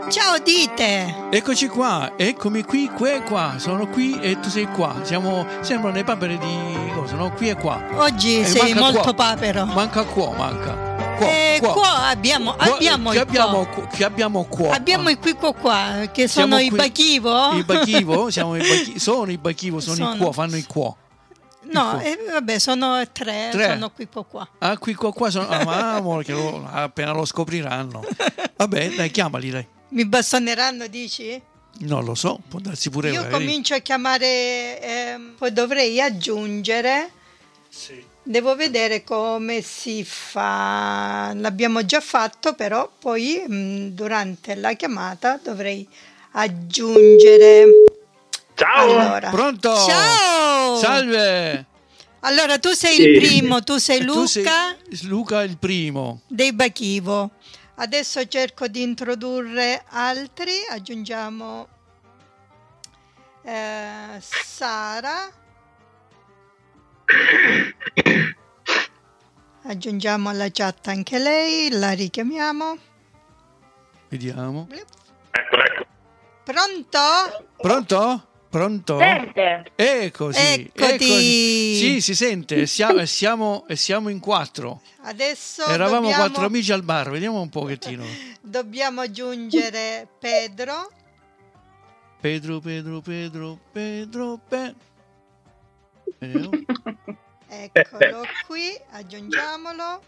Ciao Dite! Eccoci qua, eccomi qui, qua, sono qui e tu sei qua. Sembrano le papere di cosa, no? Qui e qua. Oggi sei molto papero. Manca qua. Qua abbiamo qua. Abbiamo i qua, che sono i bachivo. I bachivo, sono i bachivo, sono i qua, fanno i qua. No, vabbè, sono tre, sono qui qua. Ah, qui qua sono. Appena lo scopriranno. Vabbè, dai, chiamali, dai. Mi bastoneranno, dici? Non lo so, può darsi pure. Io comincio a chiamare, poi dovrei aggiungere. Sì. Devo vedere come si fa. L'abbiamo già fatto, però poi durante la chiamata dovrei aggiungere. Ciao! Allora. Pronto? Ciao! Salve! Allora, tu sei il primo, tu sei Luca. Tu sei Luca il primo. Dei Bachivo. Adesso cerco di introdurre altri. Aggiungiamo Sara. Aggiungiamo alla chat anche lei, la richiamiamo. Vediamo. Ecco. Pronto? Pronto? Sente. Eccoti. Sì, si sente. Siamo in 4. Adesso eravamo 4 amici al bar. Vediamo un pochettino. Dobbiamo aggiungere Pedro. Eccolo qui, aggiungiamolo.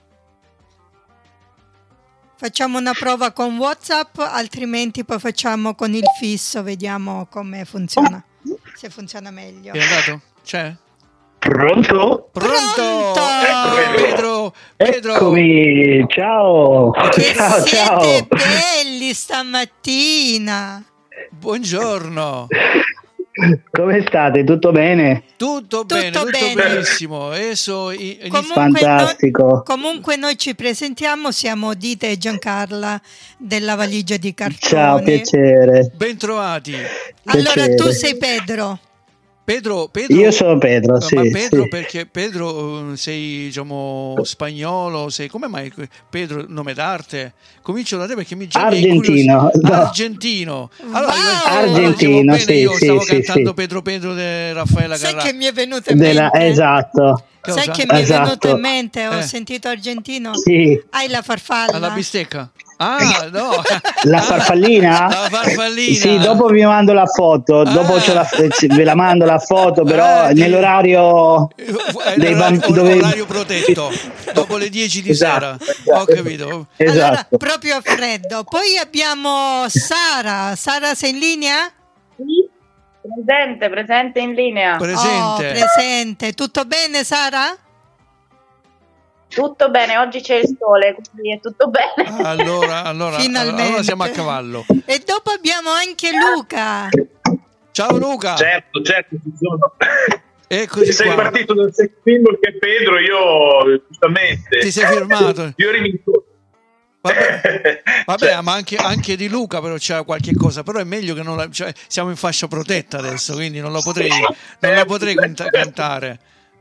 Facciamo una prova con WhatsApp, altrimenti poi facciamo con il fisso, vediamo come funziona. Se funziona meglio. È andato? C'è? Pronto? Pedro! Eccomi, ciao! Siete belli stamattina! Buongiorno! Come state? Tutto bene? Tutto benissimo. Fantastico. Comunque noi ci presentiamo, siamo Dite e Giancarla della Valigia di Cartone. Ciao, piacere. Bentrovati. Allora, piacere. tu sei Pedro. Pedro. Io sono Pedro, sì. Ma Pedro, sì. perché Pedro sei, spagnolo, sei, come mai Pedro, nome d'arte? Comincio da te perché mi già Argentino. Argentino. Allora, Argentino, bene, io stavo cantando sì. Pedro di Raffaella Carrà. Sai che mi è venuto in mente? Esatto. Sai che mi è venuto in mente? Ho sentito argentino. Sì. Hai la farfalla. Alla bistecca. Ah, no. La farfallina? La farfallina. Sì, dopo vi mando la foto, dopo ve la mando la foto, però nell'orario orario protetto, dopo le 10 di sera. Ho capito. Esatto. Allora, proprio a freddo. Poi abbiamo Sara. Sara, sei in linea? Sì. Presente in linea. Presente. Tutto bene, Sara? Tutto bene, oggi c'è il sole, quindi è tutto bene. Allora, finalmente. Allora siamo a cavallo. E dopo abbiamo anche Luca. Ciao Luca. Certo, ci sono. Eccoci sei qua. partito dal sex symbol che è Pedro, io giustamente. Ti sei firmato. Io rimito. Vabbè, ma anche di Luca però c'è qualche cosa, però è meglio che non siamo in fascia protetta adesso, quindi non la potrei cantare.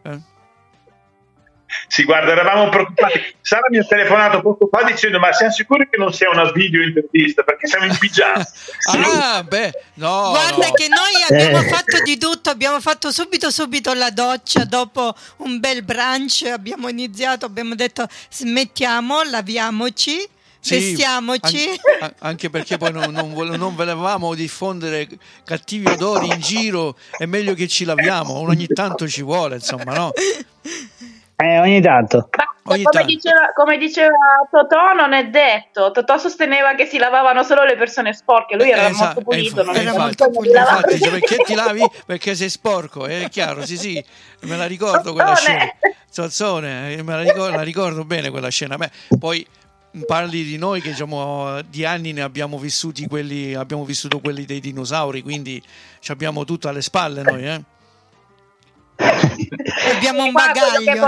Sì, guarda, eravamo preoccupati. Sara mi ha telefonato poco fa dicendo: ma siamo sicuri che non sia una video intervista? Perché siamo in pigiama. No. Guarda che noi abbiamo fatto di tutto, abbiamo fatto subito la doccia dopo un bel brunch, abbiamo detto smettiamo, laviamoci. Sì, vestiamoci. Anche perché poi non volevamo diffondere cattivi odori in giro, è meglio che ci laviamo, ogni tanto ci vuole, insomma, no? Ogni tanto. Come diceva Totò, non è detto. Totò sosteneva che si lavavano solo le persone sporche. Lui era molto pulito. Infatti, perché ti lavi? Perché sei sporco, è chiaro. Sì, me la ricordo quella scena. Zozzone, la ricordo bene quella scena. Poi parli di noi che di anni ne abbiamo vissuto quelli dei dinosauri, quindi ci abbiamo tutto alle spalle noi, Abbiamo un bagaglio,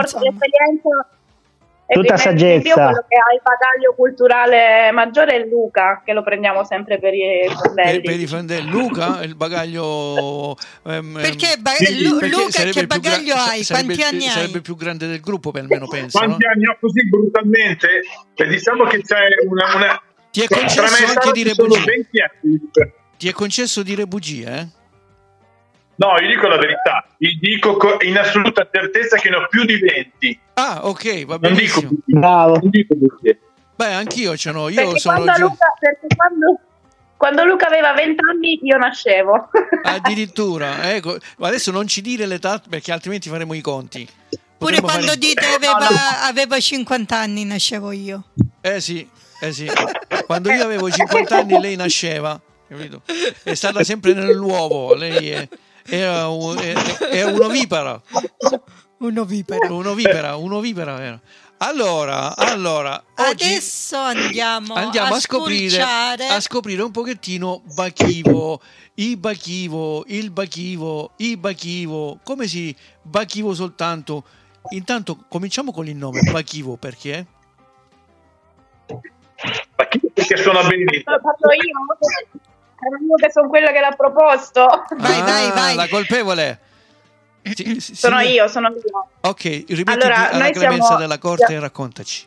tutta saggezza. Quello che ha il bagaglio culturale maggiore è Luca, che lo prendiamo sempre per i fondelli. Per i fondelli. Luca, il bagaglio. Perché Luca, che bagaglio hai? Quanti anni hai? Sarebbe più grande del gruppo, almeno penso. Quanti anni ho così brutalmente? Diciamo che c'è Ti è concesso anche dire sono bugie. 20 anni. Ti è concesso dire bugie, eh? No, io dico la verità, vi dico in assoluta certezza che ne ho più di 20. Ah, ok, va Non dico benissimo. bugie. Bravo. Non dico bugie. Beh, anch'io ce n'ho, io Perché sono quando Luca aveva 20 anni io nascevo. addirittura, ecco, ma adesso non ci dire l'età perché altrimenti faremo i conti. Pure Potremmo quando fare- dite aveva 50 anni nascevo io. sì. Quando io avevo 50 anni lei nasceva, capito? È stata sempre nell'uovo, lei era un'ovipara. Un'ovipara era. Allora oggi Adesso andiamo a scoprire un pochettino il bachivo, come si bachivo soltanto. Intanto cominciamo con il nome bachivo, perché? Perché suona benissimo. Lo faccio io che sono quella che l'ha proposto. Vai. La colpevole. Sono io. Ok, ripeti Allora, alla noi clemenza siamo- della corte e raccontaci.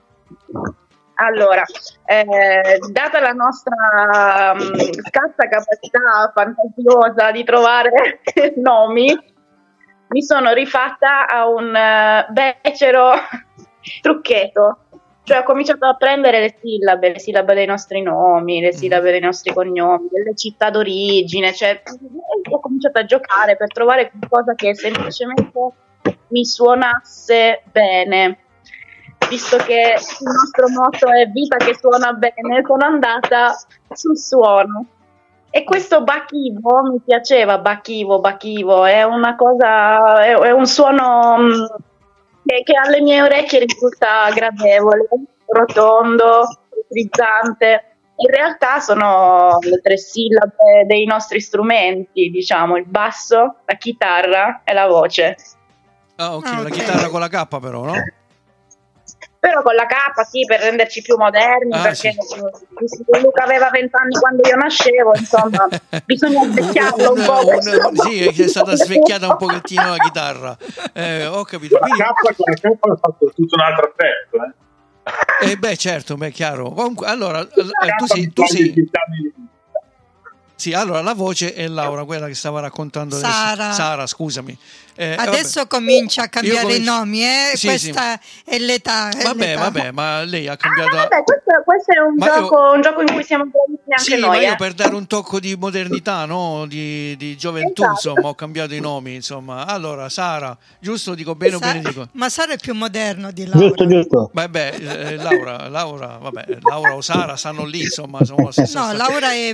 Allora, data la nostra scarsa capacità fantasiosa di trovare nomi, mi sono rifatta a un becero trucchetto. Cioè ho cominciato a prendere le sillabe dei nostri nomi, le sillabe dei nostri cognomi, delle città d'origine, cioè ho cominciato a giocare per trovare qualcosa che semplicemente mi suonasse bene. Visto che il nostro motto è vita che suona bene, sono andata sul suono. E questo bachivo mi piaceva, bachivo, è una cosa, è un suono che alle mie orecchie risulta gradevole, rotondo, frizzante. In realtà sono le 3 sillabe dei nostri strumenti, diciamo, il basso, la chitarra e la voce. Ah, ok, la Ok. chitarra con la K però, no? Però con la K, sì, per renderci più moderni, Ah, perché sì. visto che Luca aveva 20 anni quando io nascevo, insomma, bisogna svecchiarlo un po'. Sì, è stata svecchiata un pochettino la chitarra. Ho capito. Con la Quindi, K ha fatto tutto un altro effetto. beh, certo, beh, chiaro. Comunque, allora, tu K sei. di- Sì, allora la voce è Laura, quella che stava raccontando adesso. Sara, scusami. Adesso vabbè. comincia a cambiare Io i nomi, Sì, questa è l'età. Vabbè, ma lei ha cambiato. Vabbè, questo è un gioco in cui siamo bravissimi anche Sì, noi. ma io per dare un tocco di modernità, no? Di gioventù, Esatto. insomma, ho cambiato i nomi, insomma. Allora, Sara, giusto? Dico bene o bene dico? Ma Sara è più moderno di Laura. Giusto. Vabbè, Laura o Sara stanno lì, insomma, sono la stessa No, storia. Laura è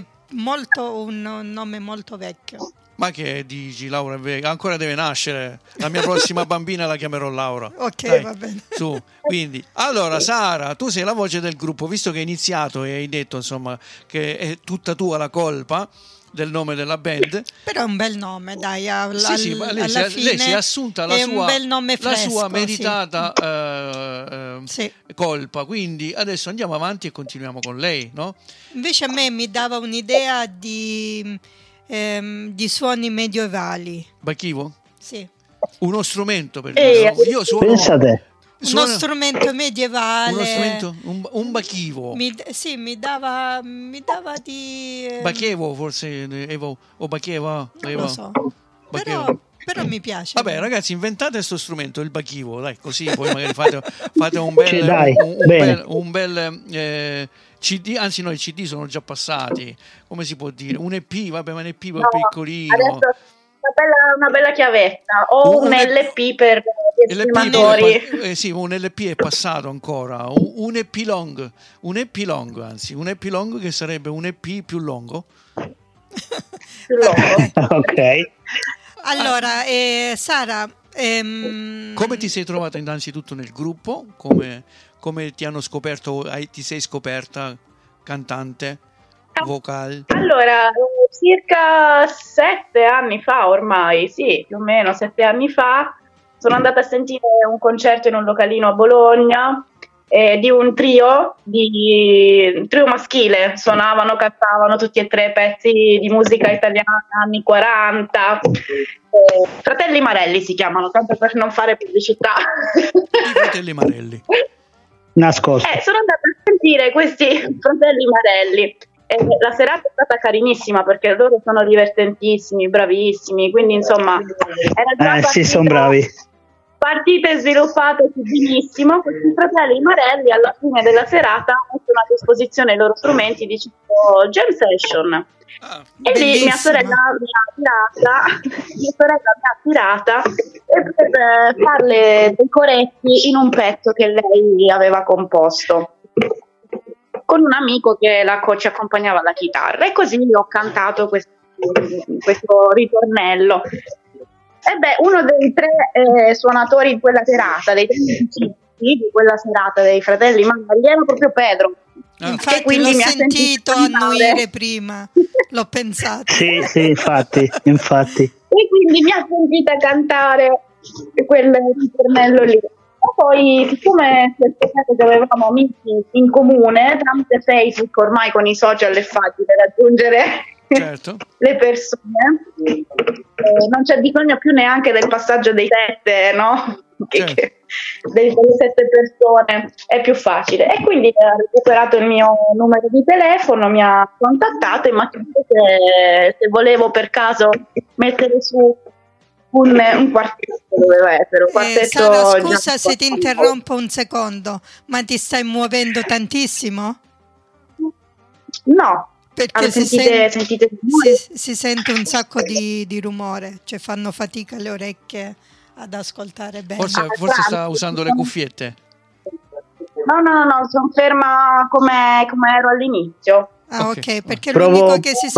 un nome molto vecchio. Ma che dici, Laura? Ancora deve nascere. La mia prossima bambina la chiamerò Laura. Ok, Dai, va bene. Su, quindi, allora, Sara, tu sei la voce del gruppo, visto che hai iniziato e hai detto, insomma, che è tutta tua la colpa del nome della band. Però è un bel nome, dai. Sì, ma lei alla lei si è fine assunta è un bel nome la fresco, sua meritata Sì. colpa. Quindi adesso andiamo avanti e continuiamo con lei, no? Invece a me mi dava un'idea di suoni medievali. Bachivo? Sì. Uno strumento per dire. Io suono. Pensate. Uno strumento medievale. Uno strumento, un bachivo. Mi dava di... Bachevo forse, Evo, o Bacheva? Non lo so. Bachevo. Però mi piace. Vabbè ragazzi, inventate questo strumento, il bachivo, dai, così poi magari fate un bel, Sì, dai, un bel CD, anzi no, i CD sono già passati, come si può dire? Un EP, vabbè, ma un EP piccolino. Adesso una bella chiavetta o un LP per gli estimatori. Sì, un LP è passato ancora, un EP long, anzi, un EP long che sarebbe un EP più lungo. Più lungo. Ok. Allora, Sara... Come ti sei trovata innanzitutto nel gruppo? Come ti hanno scoperto, ti sei scoperta cantante, vocale? Allora, circa 7 anni fa ormai, sì, più o meno 7 anni fa, sono andata a sentire un concerto in un localino a Bologna di un trio maschile, suonavano, cantavano tutti e 3 pezzi di musica italiana anni 40. Fratelli Marelli si chiamano, tanto per non fare pubblicità. I Fratelli Marelli. nascosto. Sono andata a sentire questi fratelli Marelli. La serata è stata carinissima perché loro sono divertentissimi, bravissimi, quindi insomma era già sì, sono bravi. Partite sviluppate benissimo. Questi fratelli Marelli alla fine della serata mettono a disposizione i loro strumenti dicendo jam session. E lì mia sorella mi ha tirata per farle dei coretti in un pezzo che lei aveva composto con un amico che ci accompagnava alla chitarra, e così ho cantato questo ritornello. Uno dei tre suonatori di quella serata, dei tre musicisti di quella serata dei fratelli Marelli, era proprio Pedro. Infatti che quindi l'ho mi sentito annuire prima, l'ho pensato. Sì, infatti. E quindi mi ha sentita cantare quel ritornello lì. E poi, siccome che avevamo amici in comune, tramite Facebook, ormai con i social è facile raggiungere le persone, non c'è bisogno più neanche del passaggio dei 7, no? Delle 7 persone, è più facile. E quindi ha recuperato il mio numero di telefono, mi ha contattato e mi ha chiesto se volevo per caso mettere su un quartetto. Doveva essere un quartetto. Sara, scusa se ti interrompo un secondo, ma ti stai muovendo tantissimo? No, perché sentite si sente un sacco di rumore, cioè fanno fatica le orecchie ad ascoltare bene. Forse sta usando le cuffiette. No, sono ferma come ero all'inizio. Ok, perché l'unico che si sente...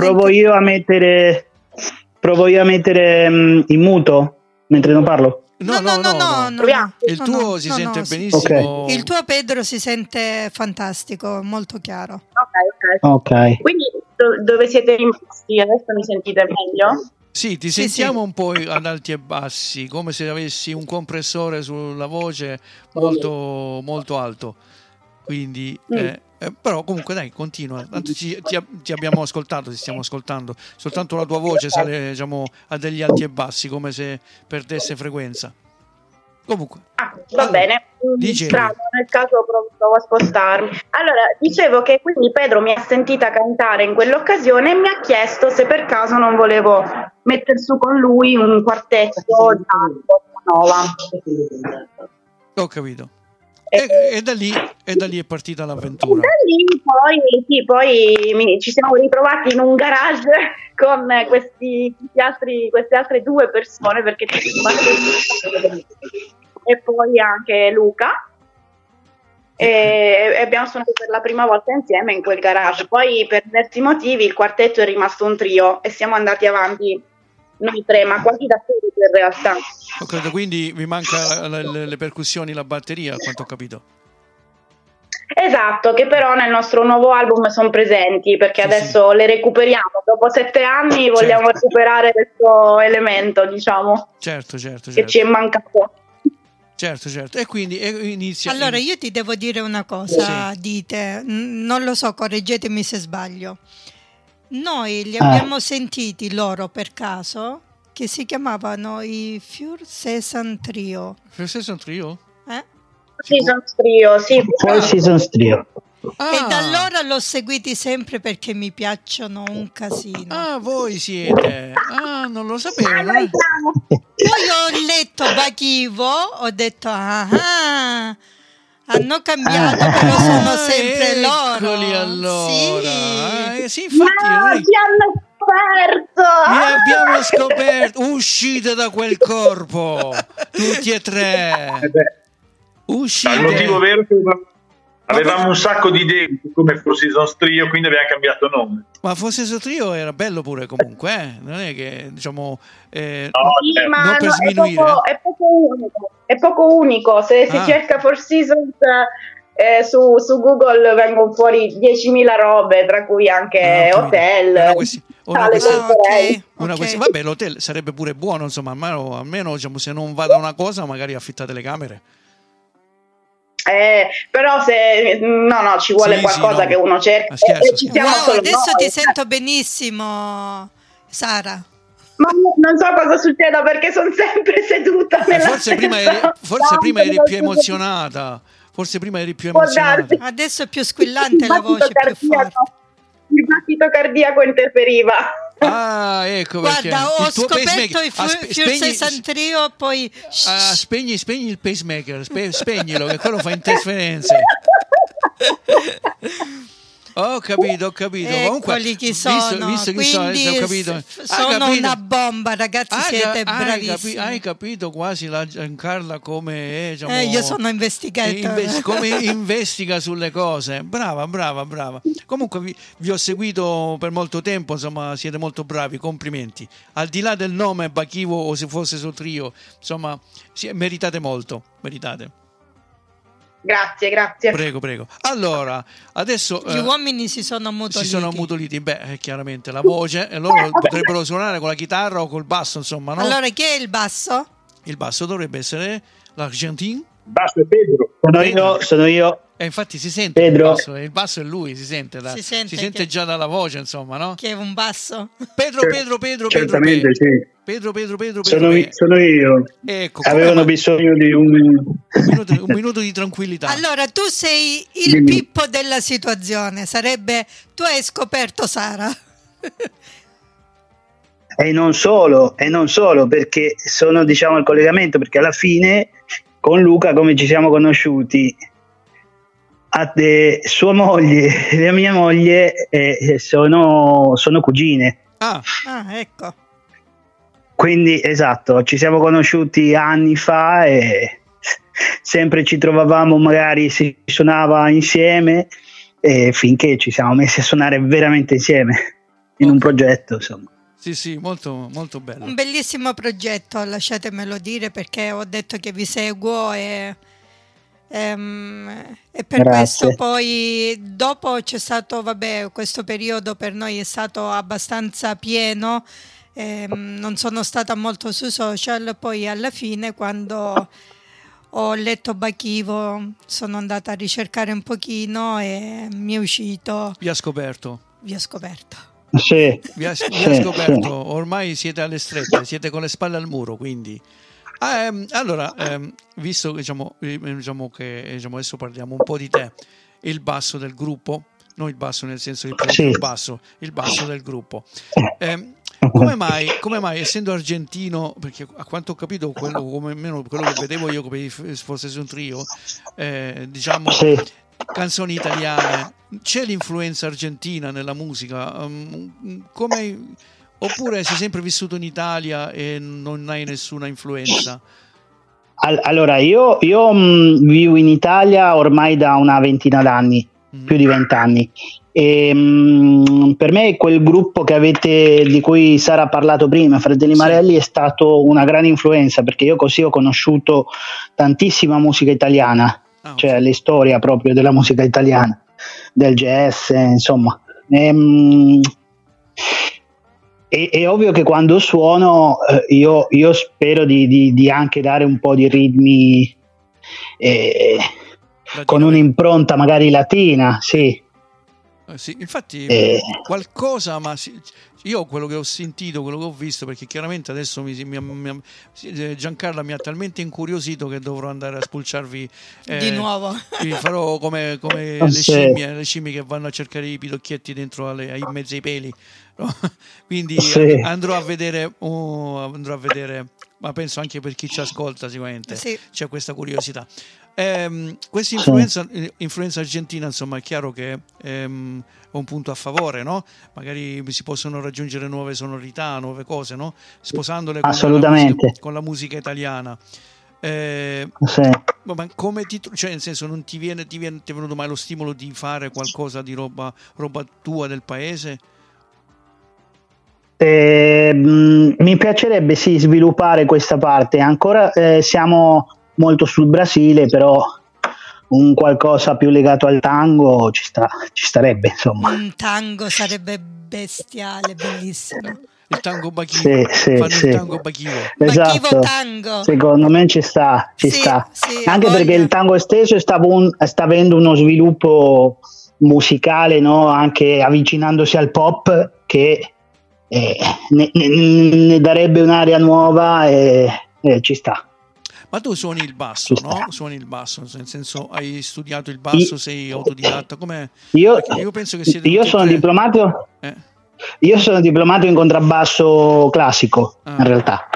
Provo io a mettere in muto mentre non parlo? No. Il tuo si sente benissimo. Okay. Il tuo, Pedro, si sente fantastico, molto chiaro. Ok. Quindi dove siete rimasti? Adesso mi sentite meglio? Sì, ti sentiamo un po' ad alti e bassi, come se avessi un compressore sulla voce molto, molto alto. Quindi, però comunque dai, continua. Tanto ti abbiamo ascoltato, ti stiamo ascoltando. Soltanto la tua voce sale, diciamo, a degli alti e bassi, come se perdesse frequenza. Comunque. Va bene. Strano, nel caso provo a spostarmi. Allora, dicevo che quindi Pedro mi ha sentita cantare in quell'occasione e mi ha chiesto se per caso non volevo mettere su con lui un quartetto nuova. Ho capito. E da lì è partita l'avventura. Da lì poi ci siamo ritrovati in un garage con queste altre 2 persone, perché e poi anche Luca, e abbiamo suonato per la prima volta insieme in quel garage. Poi per diversi motivi il quartetto è rimasto un trio e siamo andati noi 3, ma quasi da soli in realtà. Ho capito, quindi vi manca le percussioni, la batteria, a quanto ho capito. Esatto, che però nel nostro nuovo album sono presenti, perché adesso le recuperiamo. Dopo 7 anni vogliamo recuperare questo elemento, diciamo. Certo. Che ci è mancato. Certo. E quindi inizia. Allora io ti devo dire una cosa, dite, non lo so, correggetemi se sbaglio. Noi li abbiamo sentiti loro per caso, che si chiamavano i Four Seasons Trio. Four Seasons Trio? Seasons Trio, sì. Four Seasons Trio. E da allora l'ho seguiti sempre perché mi piacciono un casino. Voi siete. Non lo sapevo. Poi ho letto Bachivo, ho detto hanno cambiato, però sono sempre loro. Eccoli allora. Sì. Infatti. Ti hanno scoperto. Mi abbiamo scoperto. Uscite da quel corpo, tutti e 3. Uscite. Il motivo vero è che avevamo un sacco di idee come Four Seasons Trio, quindi abbiamo cambiato nome. Ma Four Seasons Trio era bello pure comunque, non è che diciamo non per sminuire. È poco unico. Se si cerca Four Seasons su Google vengono fuori 10.000 robe, tra cui anche hotel. Vabbè, l'hotel sarebbe pure buono, insomma, almeno diciamo, se non va da una cosa magari affittate le camere. Però se ci vuole qualcosa che uno cerca. Adesso ti sento benissimo, Sara. Ma non so cosa succeda perché sono sempre seduta nella forse prima eri più emozionata. forse prima eri più Può emozionata. darsi. Adesso è più squillante la voce, più forte. Il battito cardiaco interferiva. Ah, ecco perché. Guarda, ho Il tuo scoperto pacemaker. il Fuel 60 Trio, poi spegni il pacemaker, spegnilo, che quello fa interferenze. Ho capito. Comunque, chi sono. visto chi Quindi sono, ho capito. sono una bomba, ragazzi, siete bravissimi. Hai capito quasi la Giancarla come diciamo, io sono investigator. come investiga sulle cose. Brava. Comunque vi ho seguito per molto tempo, insomma, siete molto bravi, complimenti. Al di là del nome Bachivo o se fosse suo trio, insomma, meritate molto, meritate. Grazie. Prego. Allora, adesso Gli uomini si sono ammutoliti. Beh, chiaramente la voce, e loro potrebbero suonare con la chitarra o col basso, insomma, no? Allora, chi è il basso? Il basso dovrebbe essere l'Argentin. Basso è Pedro. Sono io. E infatti si sente Pedro. il basso è lui, si sente che, già dalla voce, insomma, no? Che è un basso. Pedro. Certamente sì. Pedro. Sono io. Ecco, avevano bisogno di un minuto di tranquillità. Allora, tu sei il Pippo della situazione, sarebbe tu hai scoperto Sara. E non solo, perché sono, diciamo, il collegamento, perché alla fine con Luca, come ci siamo conosciuti, sua moglie e la mia moglie sono cugine. Ah, ecco. Quindi esatto, ci siamo conosciuti anni fa e sempre ci trovavamo, magari si suonava insieme, finché ci siamo messi a suonare veramente insieme in un progetto, insomma. Sì, molto, molto bello. Un bellissimo progetto, lasciatemelo dire, perché ho detto che vi seguo e per questo poi dopo c'è stato, questo periodo per noi è stato abbastanza pieno, non sono stata molto sui social, poi alla fine quando ho letto Bachivo sono andata a ricercare un pochino e mi è uscito. Vi ha scoperto. Sì. Vi ha scoperto, ormai siete alle strette, siete con le spalle al muro, quindi allora, visto che diciamo che adesso parliamo un po' di te, il basso del gruppo, non il basso nel senso di il basso del gruppo, come mai essendo argentino, perché a quanto ho capito quello che vedevo io come fosse un trio, diciamo canzoni italiane, c'è l'influenza argentina nella musica, oppure sei sempre vissuto in Italia e non hai nessuna influenza? Allora, io vivo in Italia ormai da una ventina d'anni, più di 20 anni. E, per me quel gruppo di cui Sara ha parlato prima, Fratelli Marelli, è stato una grande influenza, perché io così ho conosciuto tantissima musica italiana, cioè la storia proprio della musica italiana, del jazz, insomma. È ovvio che quando suono io spero di anche dare un po' di ritmi con un'impronta magari latina, sì. Sì, infatti qualcosa, ma io quello che ho sentito, quello che ho visto, perché chiaramente adesso Giancarla mi ha talmente incuriosito che dovrò andare a spulciarvi di nuovo. Vi farò come le scimmie che vanno a cercare i pidocchietti dentro in mezzo ai peli, no? Quindi andrò a vedere, ma penso anche per chi ci ascolta sicuramente c'è questa curiosità. Questa influenza argentina, insomma, è chiaro che è un punto a favore, no? Magari si possono raggiungere nuove sonorità, nuove cose, no? Sposandole con la musica italiana. Ma come cioè, nel senso, non ti è venuto mai lo stimolo di fare qualcosa di roba tua del paese? Mi piacerebbe sviluppare questa parte. Ancora siamo molto sul Brasile, però un qualcosa più legato al tango ci starebbe, insomma. Un tango sarebbe bestiale, bellissimo. Il tango Bachivo, il tango Bachivo. Esatto. Bachivo tango. Secondo me ci sta. Anche perché il tango stesso sta avendo uno sviluppo musicale, no? Anche avvicinandosi al pop, che ne darebbe un'area nuova e ci sta. Ma tu suoni il basso, no? Suoni il basso, nel senso, hai studiato il basso, sei autodidatta? Com'è? Io penso che siete io sono diplomato. Io sono diplomato in contrabbasso classico, in realtà.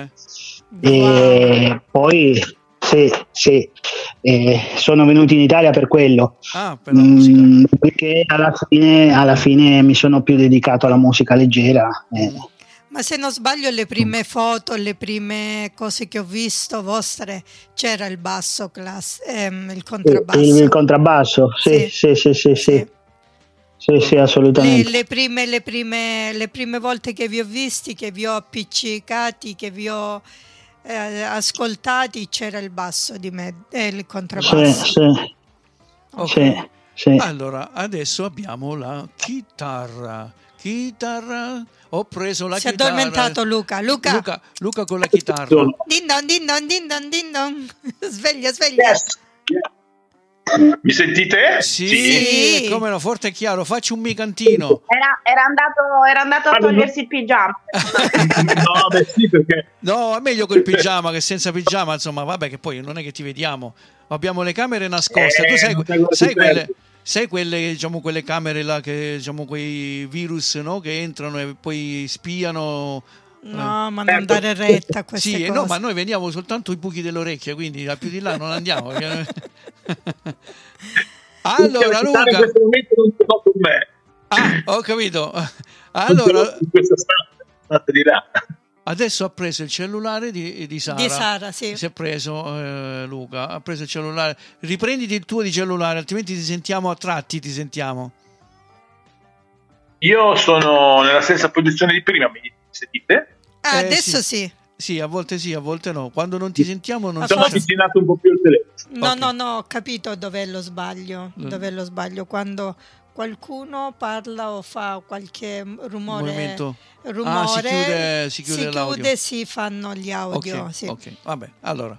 E poi sì, sono venuto in Italia per quello. Per la musica. Perché alla fine mi sono più dedicato alla musica leggera. Ma se non sbaglio, le prime foto, le prime cose che ho visto vostre, c'era il basso, il contrabbasso. Il contrabbasso, sì. Sì, assolutamente. Le prime volte che vi ho visti, che vi ho appiccicati, che vi ho ascoltati, c'era il basso di me, il contrabbasso. Okay. Sì. Allora, adesso abbiamo la chitarra. Ho preso la chitarra. Si è addormentato Luca con la chitarra. Din don. Sveglia. Yes. Mi sentite? Sì, come no, forte e chiaro. Facci un micantino. Era andato a togliersi il pigiama. No, sì, perché no, è meglio col pigiama che senza pigiama, insomma, vabbè, che poi non è che ti vediamo. Abbiamo le camere nascoste. Tu sai quelle, diciamo, quelle camere là che, diciamo, quei virus, no, che entrano e poi spiano. No, ma non dare retta a queste cose. No, ma noi vediamo soltanto i buchi delle orecchie, quindi da più di là non andiamo. Allora, Luca, in questo momento non sono con me. Ho capito. Allora, in questa stanza di là. Adesso ha preso il cellulare di Sara. Di Sara, sì. Si è preso Luca, ha preso il cellulare. Riprenditi il tuo di cellulare, altrimenti ti sentiamo a tratti, Io sono nella stessa posizione di prima, mi sentite? Adesso sì. Sì, a volte no. Quando non ti sentiamo non sono avvicinato un po' più al telefono. No, ho capito dov'è lo sbaglio. Quando qualcuno parla o fa qualche rumore, si chiude l'audio. Si fanno gli audio. Ok, vabbè.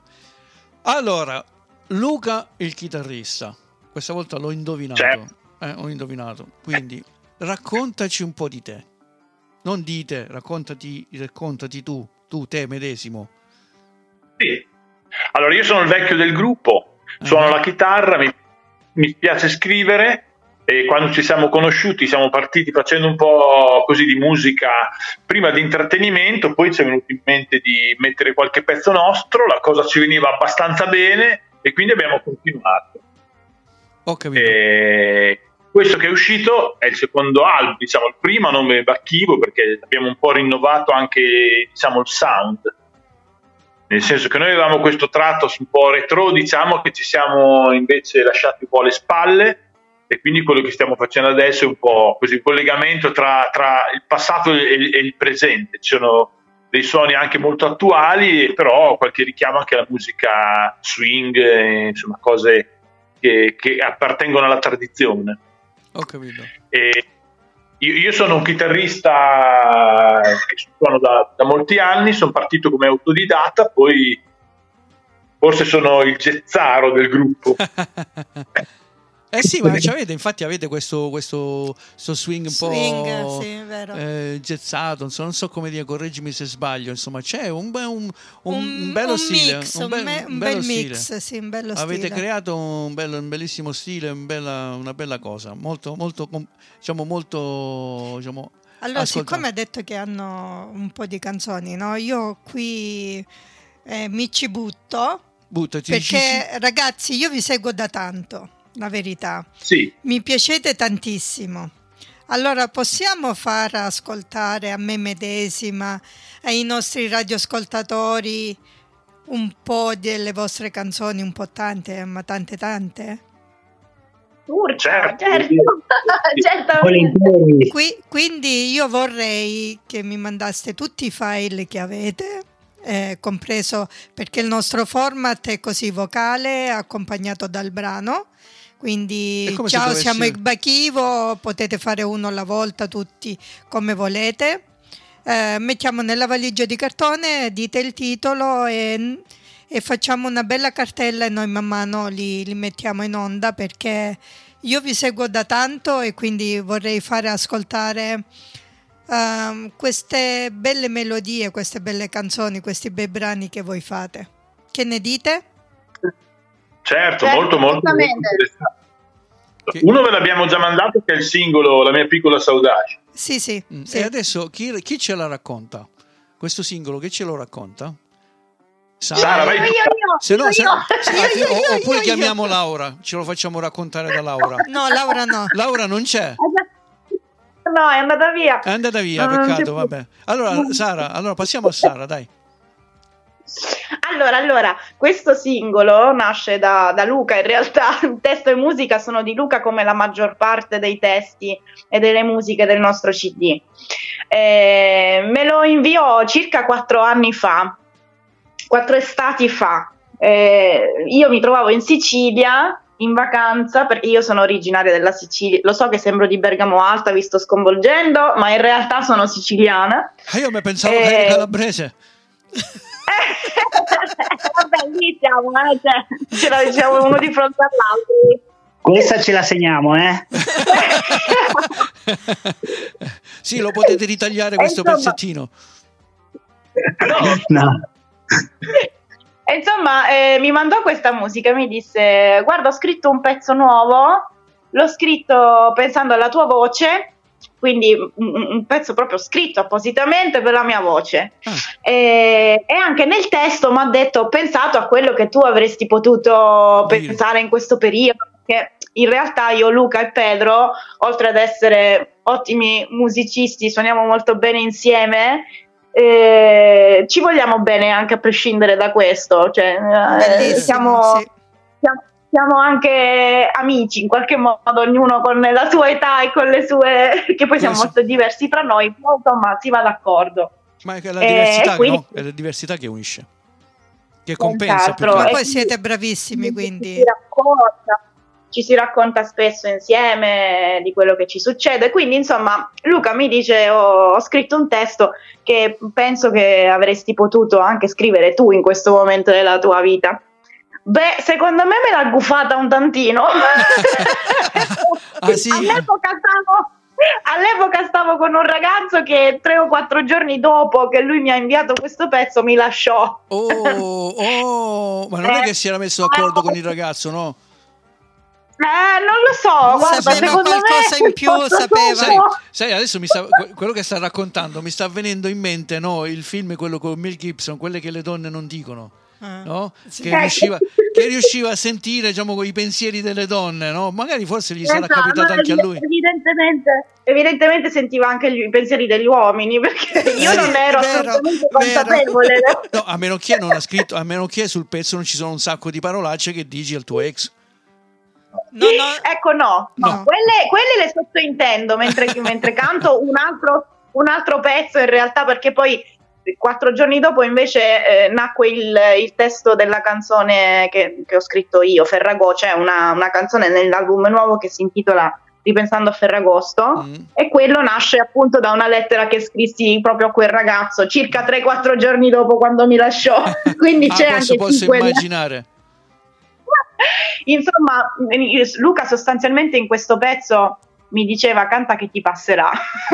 Allora, Luca il chitarrista. Questa volta l'ho indovinato. Certo. Ho indovinato. Quindi raccontaci un po' di te. Non dite, raccontati tu, te medesimo. Sì. Allora, io sono il vecchio del gruppo, suono la chitarra, mi piace scrivere, e quando ci siamo conosciuti siamo partiti facendo un po' così di musica, prima di intrattenimento, poi ci è venuto in mente di mettere qualche pezzo nostro, la cosa ci veniva abbastanza bene e quindi abbiamo continuato. Ho capito. Questo che è uscito è il secondo album, diciamo. Il primo non me ne bacchivo perché abbiamo un po' rinnovato anche, diciamo, il sound, nel senso che noi avevamo questo tratto un po' retro, diciamo, che ci siamo invece lasciati un po' alle spalle, e quindi quello che stiamo facendo adesso è un po' così il collegamento tra il passato e il presente. Ci sono dei suoni anche molto attuali, però qualche richiamo anche alla musica swing, insomma cose che appartengono alla tradizione. Ho capito. Io sono un chitarrista che suono da molti anni, sono partito come autodidatta, poi forse sono il gezzaro del gruppo. Sì, ma infatti avete questo swing un po' sì, vero. gezzato, insomma, non so come dire, correggimi se sbaglio, insomma c'è un bello stile, un bel mix, sì, un bello avete stile. creato un bellissimo stile, una bella cosa, molto allora, siccome ha detto che hanno un po' di canzoni, no? Io qui mi ci butto. Buttati, perché ragazzi, io vi seguo da tanto, la verità. Sì. Mi piacete tantissimo. Allora, possiamo far ascoltare a me medesima, ai nostri radioascoltatori, un po' delle vostre canzoni, un po' tante, ma tante? Certo. Quindi io vorrei che mi mandaste tutti i file che avete, compreso, perché il nostro format è così vocale, accompagnato dal brano. Quindi ciao, siamo il Bachivo, potete fare uno alla volta, tutti come volete. Mettiamo nella valigia di cartone, dite il titolo e facciamo una bella cartella e noi man mano li mettiamo in onda, perché io vi seguo da tanto e quindi vorrei fare ascoltare queste belle melodie, queste belle canzoni, questi bei brani che voi fate, Che ne dite? Certo, molto interessante. Uno ve l'abbiamo già mandato, che è il singolo La mia piccola Saudade. Sì. E adesso chi ce la racconta? Questo singolo chi ce lo racconta? Sara, vai tu. Oppure chiamiamo Laura, ce lo facciamo raccontare da Laura. No, Laura no. Laura non c'è. No, è andata via. È andata via, peccato, vabbè. Allora, Sara, passiamo a Sara, dai. Allora, questo singolo nasce da Luca, in realtà il testo e musica sono di Luca, come la maggior parte dei testi e delle musiche del nostro CD. Me lo inviò circa 4 anni fa, 4 estati fa. Io mi trovavo in Sicilia in vacanza, perché io sono originaria della Sicilia. Lo so che sembro di Bergamo Alta, vi sto sconvolgendo, ma in realtà sono siciliana. Io mi pensavo che eri calabrese. Vabbè, lì siamo, ce la diciamo uno di fronte all'altro. Questa ce la segniamo, Sì, lo potete ritagliare questo pezzettino. No. Insomma, mi mandò questa musica, mi disse: guarda, ho scritto un pezzo nuovo, l'ho scritto pensando alla tua voce, quindi un pezzo proprio scritto appositamente per la mia voce. E anche nel testo mi ha detto: ho pensato a quello che tu avresti potuto pensare in questo periodo, perché in realtà io, Luca e Pedro, oltre ad essere ottimi musicisti, suoniamo molto bene insieme, ci vogliamo bene anche a prescindere da questo, cioè siamo anche amici in qualche modo, ognuno con la sua età e con le sue, che poi siamo molto diversi tra noi, ma insomma si va d'accordo. Ma è la diversità, quindi, no? È la diversità che unisce, che compensa. Ma poi siete bravissimi, quindi ci si racconta spesso insieme di quello che ci succede. Quindi insomma Luca mi dice: ho scritto un testo che penso che avresti potuto anche scrivere tu in questo momento della tua vita. Beh, secondo me l'ha gufata un tantino. Sì? All'epoca stavo con un ragazzo che 3 o 4 giorni dopo che lui mi ha inviato questo pezzo mi lasciò. Ma non è che si era messo d'accordo con il ragazzo, no? Non lo so, guarda, sapeva secondo qualcosa me in più, sapeva. Sai, adesso quello che sta raccontando mi sta venendo in mente, no? Il film, quello con Mel Gibson, quelle che le donne non dicono. No? Sì. Che riusciva a sentire, diciamo, i pensieri delle donne, no? Magari forse gli sarà capitato anche a lui. Evidentemente sentiva anche i pensieri degli uomini, perché io non ero assolutamente consapevole. No, a meno che non ha scritto, a meno che sul pezzo non ci sono un sacco di parolacce che dici al tuo ex. No. Ecco, no. Quelle le sottointendo mentre canto un altro pezzo, in realtà, perché poi 4 giorni dopo invece nacque il testo della canzone che ho scritto io, Ferragosto, cioè una canzone nell'album nuovo che si intitola Ripensando a Ferragosto, e quello nasce appunto da una lettera che scrissi proprio a quel ragazzo circa 3-4 giorni dopo, quando mi lasciò. Quindi c'è posso immaginare. Insomma, Luca sostanzialmente in questo pezzo mi diceva: canta che ti passerà.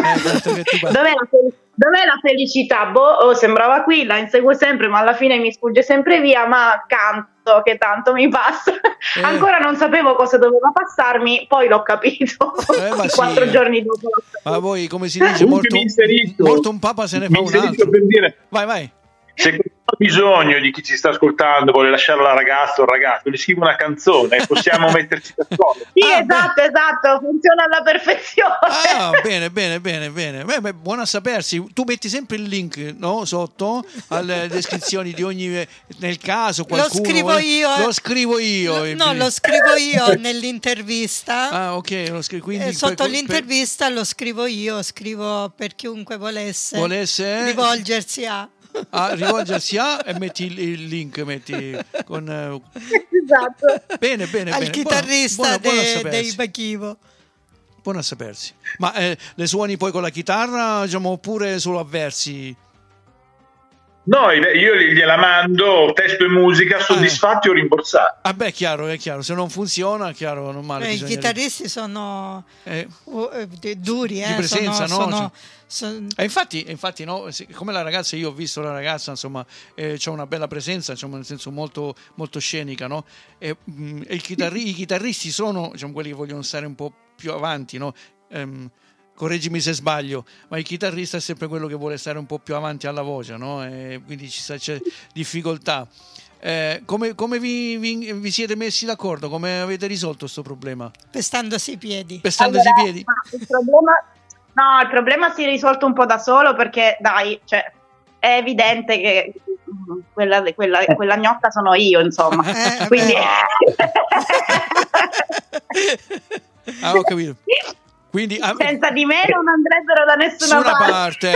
Dov'è la felicità? Sembrava qui, la inseguo sempre, ma alla fine mi sfugge sempre via, ma canto che tanto mi passa. Ancora non sapevo cosa doveva passarmi, poi l'ho capito. 4 giorni dopo. Ma voi, come si dice, morto un papa se ne fa un altro. Per dire, vai. Se ha bisogno di chi ci sta ascoltando, vuole lasciare la ragazza o il ragazzo, gli scrive una canzone e possiamo metterci d'accordo. Sì, esatto, funziona alla perfezione. Bene. Beh, buono a sapersi. Tu metti sempre il link, no, sotto alle descrizioni di ogni, nel caso qualcuno. Lo scrivo io. Lo scrivo io nell'intervista. Ok, lo scrivo, quindi sotto l'intervista lo scrivo io, scrivo per chiunque volesse rivolgersi a e metti il link, con esatto. Bene. Al chitarrista dei Bachivo. Buono a sapersi. Ma le suoni poi con la chitarra, diciamo, oppure solo a versi? No, io gliela mando testo e musica, soddisfatti o rimborsati. Beh, è chiaro, se non funziona, chiaro, normale. I chitarristi sono duri, di presenza, no? Infatti, no, come la ragazza, io ho visto la ragazza, insomma, c'ha una bella presenza, insomma, nel senso molto, molto scenica, no? I chitarristi sono, diciamo, quelli che vogliono stare un po' più avanti, no? Correggimi se sbaglio, ma il chitarrista è sempre quello che vuole stare un po' più avanti alla voce, no? Quindi c'è difficoltà. Come vi siete messi d'accordo? Come avete risolto questo problema? Pestandosi i piedi. Il problema si è risolto un po' da solo, perché cioè, è evidente che quella gnocca sono io, insomma. Quindi ho capito. Quindi, senza di me non andrebbero da nessuna parte.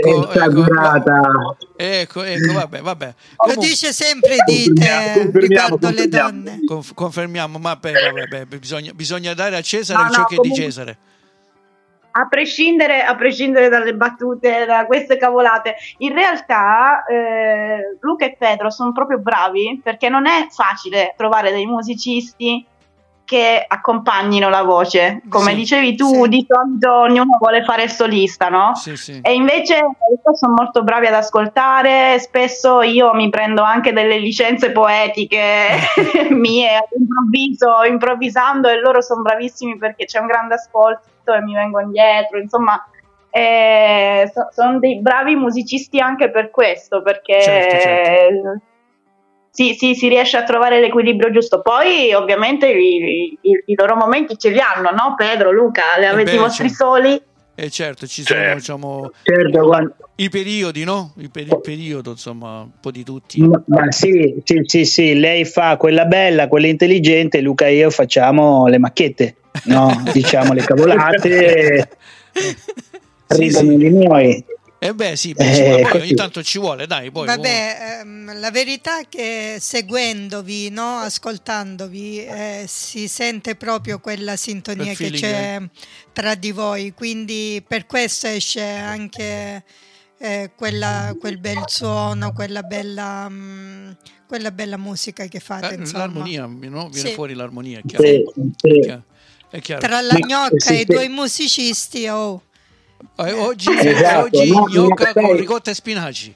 Ecco, vabbè. Lo dice sempre riguardo le donne. Confermiamo, ma vabbè, bisogna dare a Cesare ciò che è di Cesare. A prescindere dalle battute, da queste cavolate, in realtà Luca e Pedro sono proprio bravi, perché non è facile trovare dei musicisti che accompagnino la voce, come dicevi tu, di solito ognuno vuole fare il solista, no? Sì. E invece sono molto bravi ad ascoltare, spesso io mi prendo anche delle licenze poetiche mie improvvisando, e loro sono bravissimi perché c'è un grande ascolto e mi vengono dietro, insomma sono dei bravi musicisti anche per questo, perché certo. Si riesce a trovare l'equilibrio giusto. Poi ovviamente i loro momenti ce li hanno, no? Pedro, Luca, li avete i vostri soli. Certo, ci sono, diciamo, i periodi, no? Il periodo, insomma, un po' di tutti. Ma sì, lei fa quella bella, quella intelligente, Luca e io facciamo le macchiette, no? Diciamo le cavolate, ridono i miei. Poi ogni tanto ci vuole, dai. Poi la verità è che seguendovi, no? Ascoltandovi, si sente proprio quella sintonia che c'è tra di voi, quindi per questo esce anche quel bel suono, quella bella musica che fate. L'armonia, no? Viene fuori l'armonia, è chiaro. È chiaro. Tra la gnocca e i due musicisti, oggi gnocca con ricotta e spinaci.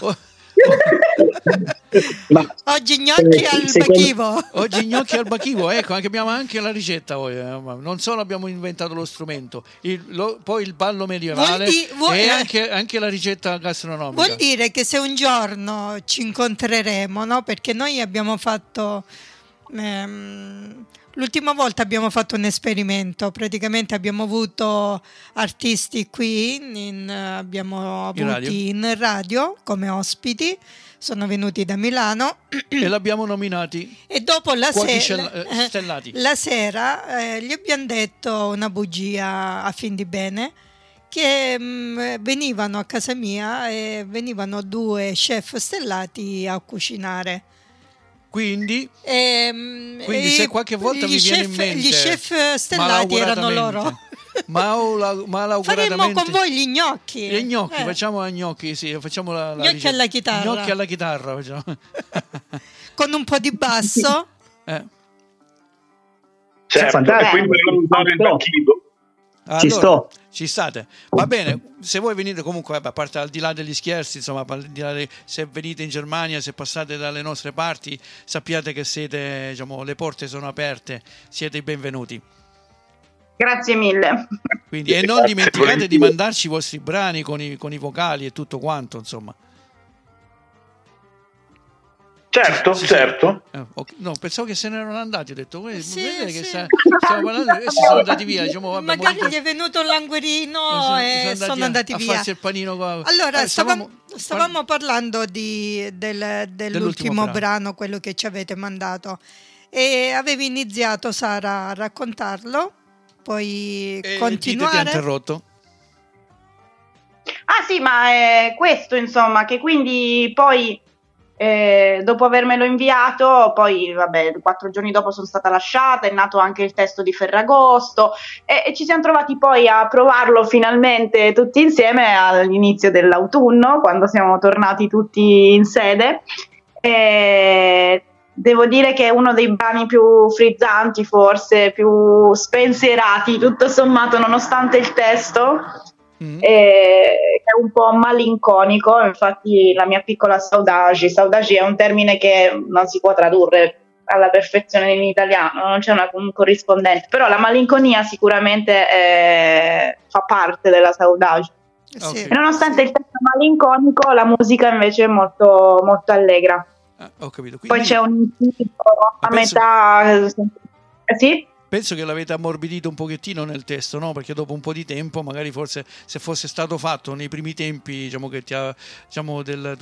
Oggi gnocchi al bachivo. Oggi gnocchi al bachivo, ecco, abbiamo anche la ricetta. Non solo abbiamo inventato lo strumento, poi il ballo medievale e anche la ricetta gastronomica. Vuol dire che se un giorno ci incontreremo, no? Perché noi abbiamo fatto l'ultima volta abbiamo fatto un esperimento, praticamente abbiamo avuto artisti qui, abbiamo avuti in radio come ospiti, sono venuti da Milano e l'abbiamo nominati. E dopo la stellati. La sera gli abbiamo detto una bugia a fin di bene, che venivano a casa mia e venivano 2 chef stellati a cucinare. Quindi se qualche volta mi viene in mente, gli chef stellati erano loro. Malauguratamente faremo con voi gli gnocchi. Gli gnocchi, facciamo gnocchi, facciamo la gnocchi alla chitarra. Gnocchi alla chitarra facciamo. Con un po' di basso. Certo, e quindi volevo usare il bacchino. Allora, ci state, va bene. Se voi venite comunque, a parte al di là degli scherzi, insomma, se venite in Germania, se passate dalle nostre parti, sappiate che siete, diciamo, le porte sono aperte, siete i benvenuti. Grazie mille. Quindi, e non dimenticate di mandarci i vostri brani con i vocali e tutto quanto, insomma. Certo. Okay. No, pensavo che se ne erano andati. Ho detto, che stiamo parlando, questi sono andati via. Diciamo, magari gli è venuto l'anguerino e sono andati via. A farsi il panino qua. Allora, stavamo parlando dell'ultimo brano, quello che ci avete mandato. E avevi iniziato, Sara, a raccontarlo, poi continuare. Ti ha interrotto? Ah sì, ma è questo, insomma, che quindi poi Dopo avermelo inviato, poi vabbè, 4 giorni dopo sono stata lasciata, è nato anche il testo di Ferragosto e ci siamo trovati poi a provarlo finalmente tutti insieme all'inizio dell'autunno, quando siamo tornati tutti in sede. Devo dire che è uno dei brani più frizzanti, forse più spensierati, tutto sommato, nonostante il testo. È un po' malinconico, infatti la mia piccola saudade è un termine che non si può tradurre alla perfezione in italiano, non c'è un corrispondente, però la malinconia sicuramente fa parte della saudade. Sì. E nonostante il testo malinconico, la musica invece è molto, molto allegra. Ho capito. Quindi, poi c'è un a metà. Sì? Penso che l'avete ammorbidito un pochettino nel testo, no? Perché dopo un po' di tempo, magari forse se fosse stato fatto nei primi tempi, diciamo che del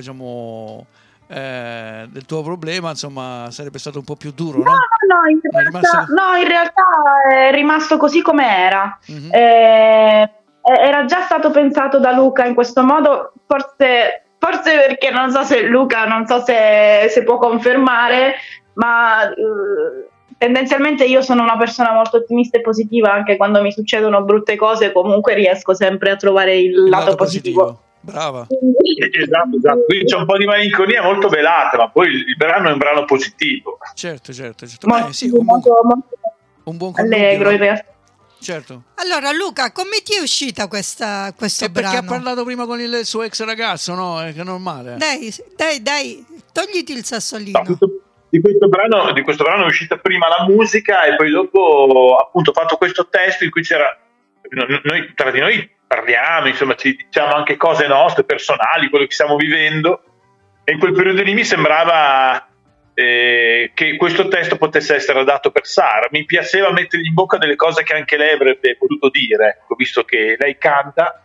tuo problema, insomma, sarebbe stato un po' più duro, no? No, in realtà è rimasto così come era. Mm-hmm. Era già stato pensato da Luca in questo modo, forse perché non so se può confermare, ma tendenzialmente io sono una persona molto ottimista e positiva, anche quando mi succedono brutte cose comunque riesco sempre a trovare il lato positivo. Brava. Esatto. Qui c'è un po' di malinconia molto velata, ma poi il brano è un brano positivo. Certo. Sì, un buon allegro in realtà. Certo. Allora Luca, come ti è uscita questo brano? Perché ha parlato prima con il suo ex ragazzo, no? È che è normale. Dai, togliti il sassolino. No, di questo brano è uscita prima la musica e poi dopo appunto ho fatto questo testo in cui c'era, noi tra di noi parliamo, insomma ci diciamo anche cose nostre, personali, quello che stiamo vivendo, e in quel periodo lì mi sembrava che questo testo potesse essere adatto per Sara. Mi piaceva mettergli in bocca delle cose che anche lei avrebbe potuto dire, visto che lei canta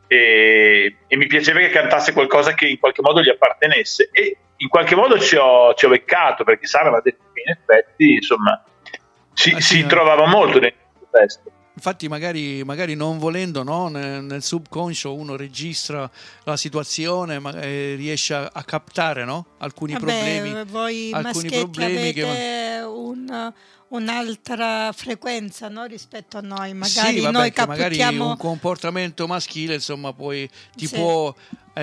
e mi piaceva che cantasse qualcosa che in qualche modo gli appartenesse, e in qualche modo ci ho beccato, perché Sara mi ha detto che in effetti insomma si trovava molto nel testo. Infatti magari non volendo, no? Nel subconscio uno registra la situazione, riesce a captare, no? Alcuni problemi. Voi maschietti avete un'altra frequenza, no? Rispetto a noi. Magari sì, noi magari un comportamento maschile, insomma, poi ti può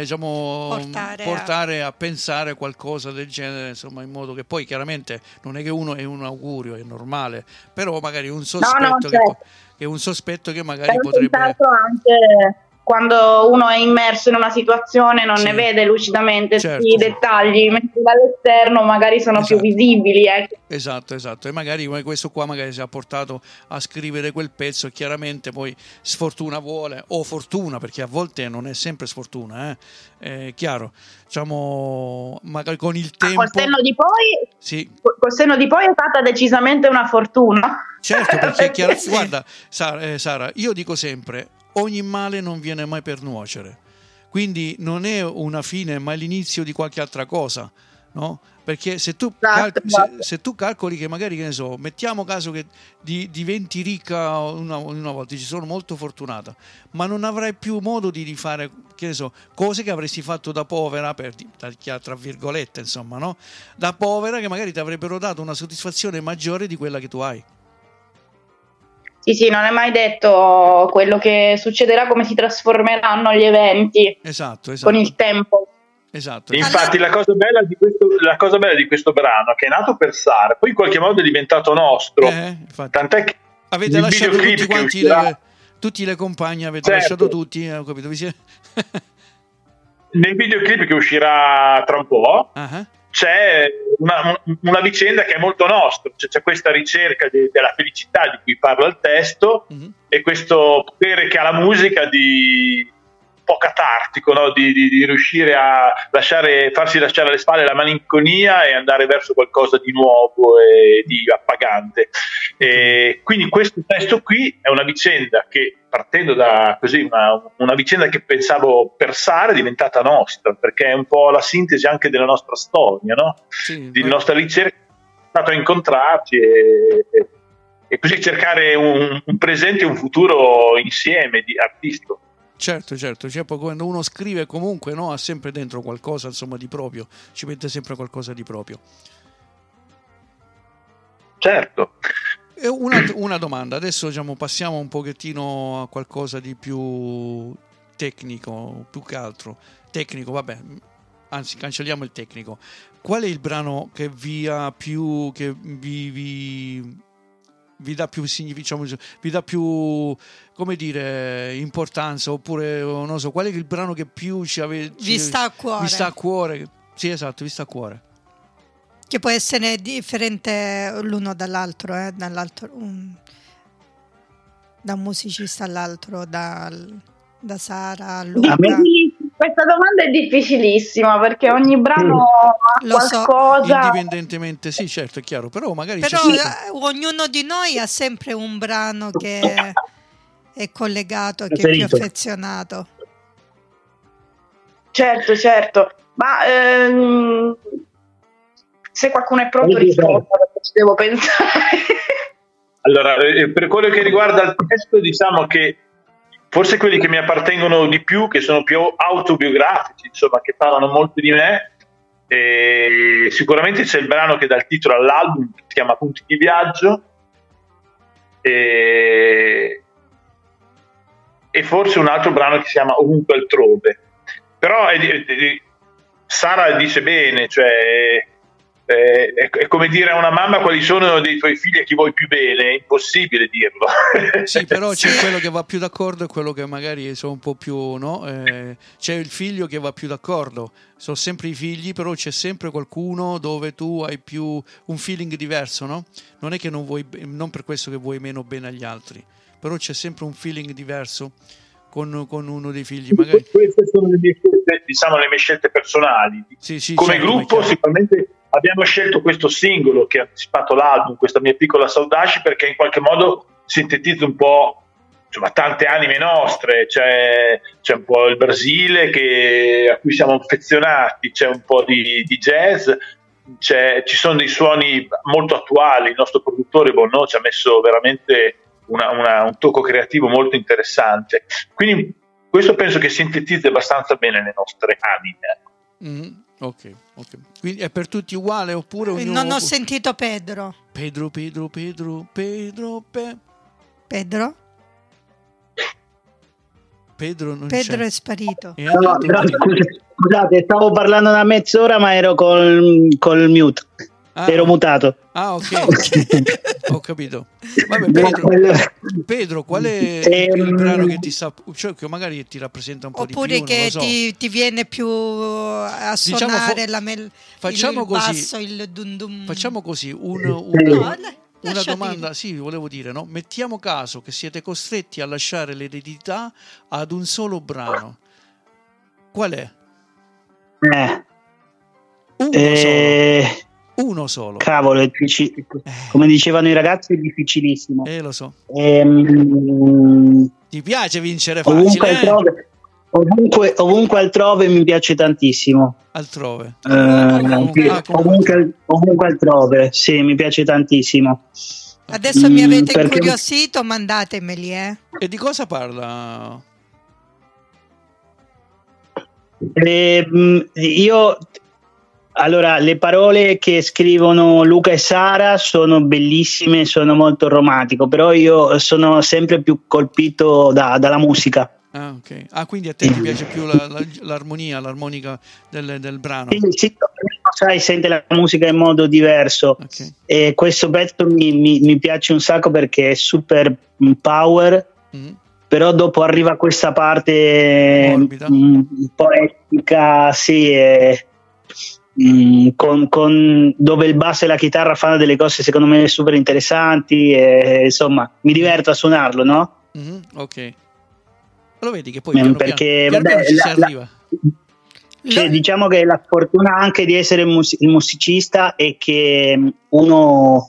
portare a pensare qualcosa del genere, insomma, in modo che poi chiaramente non è che uno è un augurio, è normale, però magari un sospetto che un sospetto che magari potrebbe anche quando uno è immerso in una situazione non ne vede lucidamente i dettagli, mentre dall'esterno magari sono più visibili. Esatto, e magari questo qua magari si è portato a scrivere quel pezzo, e chiaramente poi sfortuna vuole, o fortuna, perché a volte non è sempre sfortuna, è chiaro, diciamo, magari con il tempo. Col senno di poi è stata decisamente una fortuna. Certo, perché guarda Sara, io dico sempre, ogni male non viene mai per nuocere, quindi non è una fine ma l'inizio di qualche altra cosa, no? Perché se tu calcoli che magari, che ne so, mettiamo caso che diventi ricca una volta, ci sono molto fortunata, ma non avrai più modo di rifare, che ne so, cose che avresti fatto da povera, tra virgolette, insomma, no? Da povera, che magari ti avrebbero dato una soddisfazione maggiore di quella che tu hai. Sì, non è mai detto quello che succederà, come si trasformeranno gli eventi. Esatto. Con il tempo. Esatto. Infatti la cosa bella di questo brano, che è nato per Sara, poi in qualche modo è diventato nostro, tant'è che avete lasciato tutti quanti tutti le compagne, avete lasciato tutti, ho capito. Nel videoclip che uscirà tra un po', c'è una vicenda che è molto nostra, c'è questa ricerca della felicità di cui parla il testo, e questo potere che ha la musica di un po' catartico, no? di riuscire a farsi lasciare alle spalle la malinconia e andare verso qualcosa di nuovo e di appagante. E quindi questo testo qui è una vicenda che, partendo da così una vicenda che pensavo per Sara, è diventata nostra, perché è un po' la sintesi anche della nostra storia, no? Di nostra ricerca, è stato a incontrarci e così cercare un presente e un futuro insieme, di artistico. Certo, cioè, poi quando uno scrive comunque, no, ha sempre dentro qualcosa, insomma, di proprio, ci mette sempre qualcosa di proprio. Certo. E una domanda, adesso diciamo, passiamo un pochettino a qualcosa di più tecnico, più che altro. Tecnico, vabbè, anzi cancelliamo il tecnico. Qual è il brano che vi dà più significato, diciamo, vi dà più, come dire, importanza, oppure non so, qual è il brano che più vi sta a cuore? Vi sta a cuore, sì, esatto, vi sta a cuore. Che può essere differente l'uno dall'altro, da un musicista all'altro, da Sara a Luca. Questa domanda è difficilissima perché ogni brano ha qualcosa. Indipendentemente, sì, certo, è chiaro, però magari ognuno di noi ha sempre un brano che è collegato, che è più affezionato. Certo, ma se qualcuno è pronto rispondo, ci devo pensare. Allora, per quello che riguarda il testo, diciamo che forse quelli che mi appartengono di più, che sono più autobiografici, insomma, che parlano molto di me, sicuramente c'è il brano che dà il titolo all'album, che si chiama Punti di Viaggio, e forse un altro brano che si chiama Ovunque altrove. Però Sara dice bene, cioè è come dire a una mamma quali sono dei tuoi figli e chi vuoi più bene, è impossibile dirlo. Sì, però c'è quello che va più d'accordo e quello che magari sono un po' più, no? C'è il figlio che va più d'accordo, sono sempre i figli, però c'è sempre qualcuno dove tu hai più un feeling diverso, no? Non è che non per questo che vuoi meno bene agli altri, però c'è sempre un feeling diverso con uno dei figli, magari. Queste sono le mie scelte, diciamo, le mie scelte personali. Sì, come certo, gruppo sicuramente abbiamo scelto questo singolo che ha anticipato l'album, questa mia piccola Saudaci, perché in qualche modo sintetizza un po', insomma, tante anime nostre. C'è un po' il Brasile a cui siamo affezionati, c'è un po' di jazz, ci sono dei suoni molto attuali. Il nostro produttore Bonneau ci ha messo veramente un tocco creativo molto interessante, quindi questo penso che sintetizzi abbastanza bene le nostre anime. Ok. Quindi è per tutti uguale oppure ognuno... Non ho sentito Pedro. Pedro. Pedro non Pedro c'è. È sparito. No, scusate, stavo parlando da mezz'ora ma ero col mute. Ero mutato. Ah, ok. Ho capito. Vabbè, Pedro, qual è il brano che ti sta, cioè che magari ti rappresenta un po' di più? Oppure che ti viene più a suonare il basso, il dum dum. Facciamo così, una domanda, sì, volevo dire, no? Mettiamo caso che siete costretti a lasciare l'eredità ad un solo brano. Qual è? Uno solo. Cavolo, come dicevano i ragazzi, è difficilissimo. Lo so. Ti piace vincere facile? Ovunque altrove mi piace tantissimo. Altrove? Ovunque altrove, sì, mi piace tantissimo. Adesso mi avete incuriosito, mandatemeli. E di cosa parla? Allora, le parole che scrivono Luca e Sara sono bellissime, sono molto romantico, però io sono sempre più colpito dalla musica. Ah, ok. Quindi a te ti piace più l'armonica del brano? Sì, sai, sente la musica in modo diverso. Okay. E questo pezzo mi piace un sacco perché è super power, però dopo arriva questa parte poetica, sì, con dove il basso e la chitarra fanno delle cose secondo me super interessanti, e insomma mi diverto a suonarlo, no? Ok. Lo vedi che poi piano ci si arriva. Cioè, diciamo che la fortuna anche di essere il musicista è che uno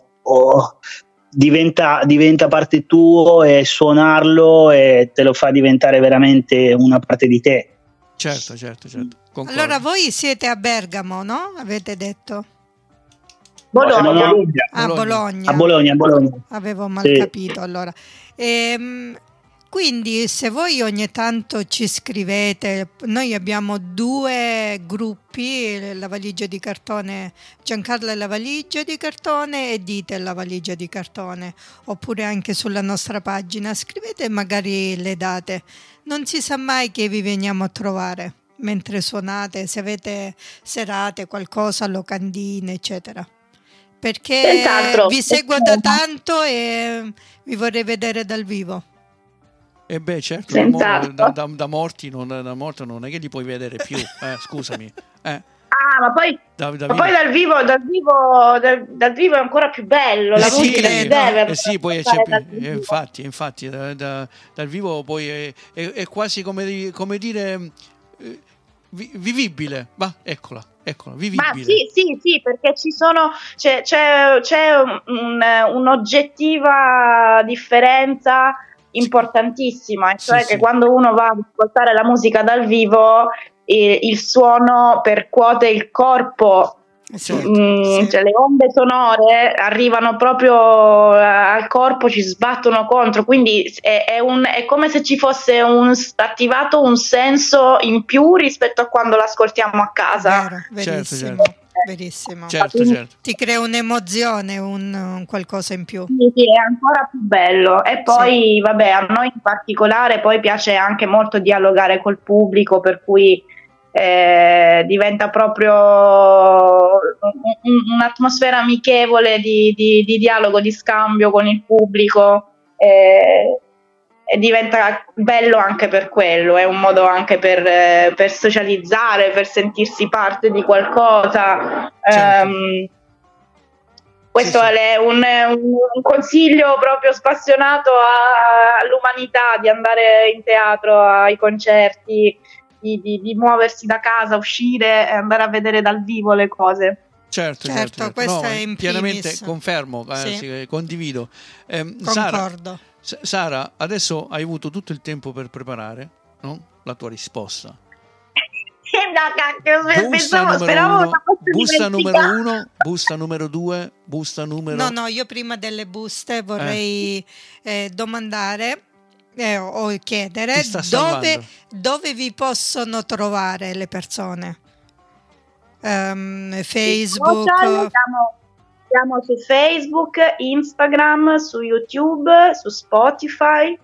diventa parte tuo, e suonarlo e te lo fa diventare veramente una parte di te. Certo. Concordo. Allora voi siete a Bergamo, no? Avete detto? Bologna. A Bologna. A Bologna. Avevo mal capito allora. quindi se voi ogni tanto ci scrivete, noi abbiamo 2 gruppi, la valigia di cartone, Giancarlo e la valigia di cartone e Dite e la valigia di cartone, oppure anche sulla nostra pagina, scrivete magari le date, non si sa mai che vi veniamo a trovare mentre suonate, se avete serate, qualcosa, locandine, eccetera. Perché vi seguo da tanto e vi vorrei vedere dal vivo. E beh, certo, da morti non è che li puoi vedere più, scusami. Ma poi dal vivo è ancora più bello, la musica si deve poi infatti dal vivo poi è quasi come dire vivibile, ma eccola, vivibile. Ma sì, perché c'è un'oggettiva differenza importantissima, cioè che quando uno va ad ascoltare la musica dal vivo, il suono percuote il corpo. Cioè, le onde sonore arrivano proprio al corpo, ci sbattono contro, quindi è come se ci fosse attivato un senso in più rispetto a quando l'ascoltiamo a casa. Vero, verissimo. Certo. Verissimo. Certo. Ti crea un'emozione, un qualcosa in più. Sì, è ancora più bello. E poi vabbè, a noi in particolare poi piace anche molto dialogare col pubblico, per cui diventa proprio un'atmosfera amichevole di dialogo, di scambio con il pubblico, e diventa bello anche per quello, è un modo anche per socializzare, per sentirsi parte di qualcosa. Questo è un consiglio proprio spassionato all'umanità, di andare in teatro, ai concerti, di muoversi da casa, uscire e andare a vedere dal vivo le cose. Certo. Questo è in pienamente confermo, condivido. Concordo. Sara, adesso hai avuto tutto il tempo per preparare, no? La tua risposta. Busta numero 1, busta numero 2, busta numero... No, io prima delle buste vorrei domandare o chiedere dove vi possono trovare le persone. Facebook... Siamo su Facebook, Instagram, su YouTube, su Spotify,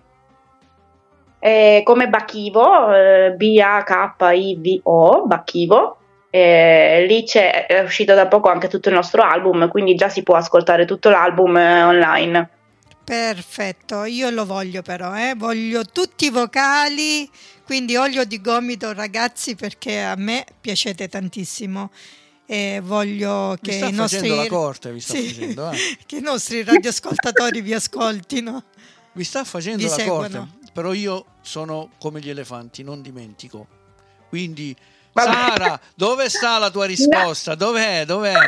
come Bacchivo, Bacchivo, Bacchivo. Lì è uscito da poco anche tutto il nostro album, quindi già si può ascoltare tutto l'album online. Perfetto, io lo voglio però, voglio tutti i vocali, quindi olio di gomito, ragazzi, perché a me piacete tantissimo. E voglio che i nostri che i nostri radioascoltatori vi ascoltino. Vi sta facendo la corte, però io sono come gli elefanti, non dimentico. Quindi Sara, dove sta la tua risposta? Dov'è?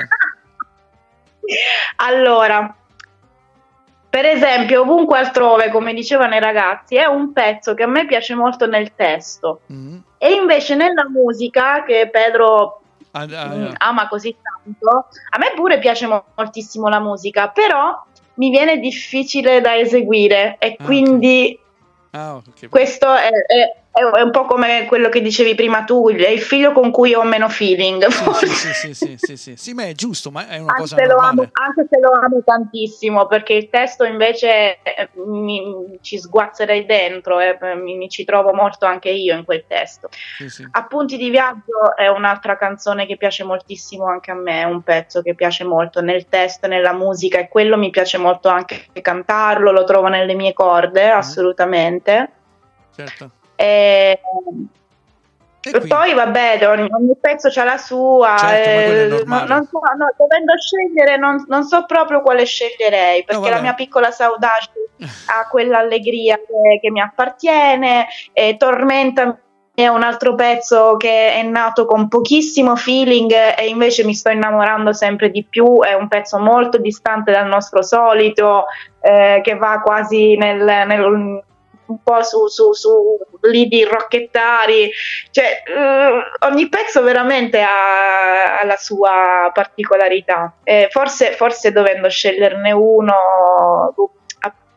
Allora, per esempio, Ovunque altrove, come dicevano i ragazzi, è un pezzo che a me piace molto nel testo, e invece nella musica, che Pedro ama così tanto, a me pure piace moltissimo la musica, però mi viene difficile da eseguire, e quindi questo è un po' come quello che dicevi prima tu, è il figlio con cui ho meno feeling. Sì, ma è giusto, ma è una cosa normale. Anche se lo amo tantissimo, perché il testo invece ci sguazzerei dentro, mi ci trovo molto anche io in quel testo. Sì. Appunti di viaggio è un'altra canzone che piace moltissimo anche a me, è un pezzo che piace molto nel testo, nella musica, e quello mi piace molto anche cantarlo, lo trovo nelle mie corde, assolutamente. Certo. E poi vabbè, ogni pezzo c'ha la sua, non so, dovendo scegliere non so proprio quale sceglierei, perché la mia piccola Saudade ha quell'allegria che mi appartiene, e Tormenta è un altro pezzo che è nato con pochissimo feeling e invece mi sto innamorando sempre di più, è un pezzo molto distante dal nostro solito, che va quasi nel un po' su lidi rocchettari, cioè ogni pezzo veramente ha la sua particolarità, forse dovendo sceglierne uno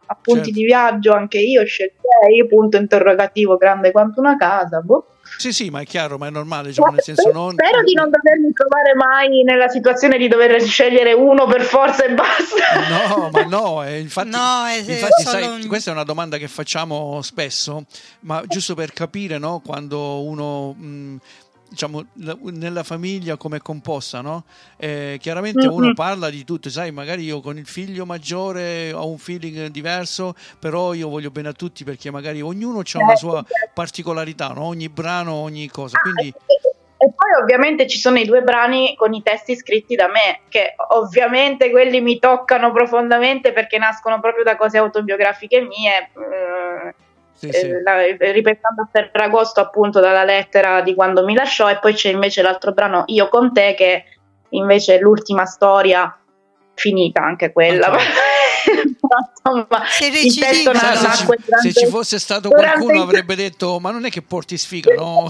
appunti certo. di viaggio anche io scegliei, punto interrogativo grande quanto una casa, boh. Sì, ma è chiaro, ma è normale, cioè, nel senso Spero di non dovermi trovare mai nella situazione di dover scegliere uno per forza e basta. No, ma no, infatti, sai, questa è una domanda che facciamo spesso, ma giusto per capire, no, quando uno diciamo nella famiglia come è composta, no? Chiaramente uno parla di tutto, sai, magari io con il figlio maggiore ho un feeling diverso, però io voglio bene a tutti perché magari ognuno ha una sua particolarità, no? Ogni brano, ogni cosa, quindi... E poi ovviamente ci sono i 2 brani con i testi scritti da me, che ovviamente quelli mi toccano profondamente perché nascono proprio da cose autobiografiche mie, ripettendo a Ferragosto appunto dalla lettera di quando mi lasciò, e poi c'è invece l'altro brano Io con te, che invece è l'ultima storia finita anche quella. Insomma, se ci fosse stato qualcuno avrebbe detto ma non è che porti sfiga, no?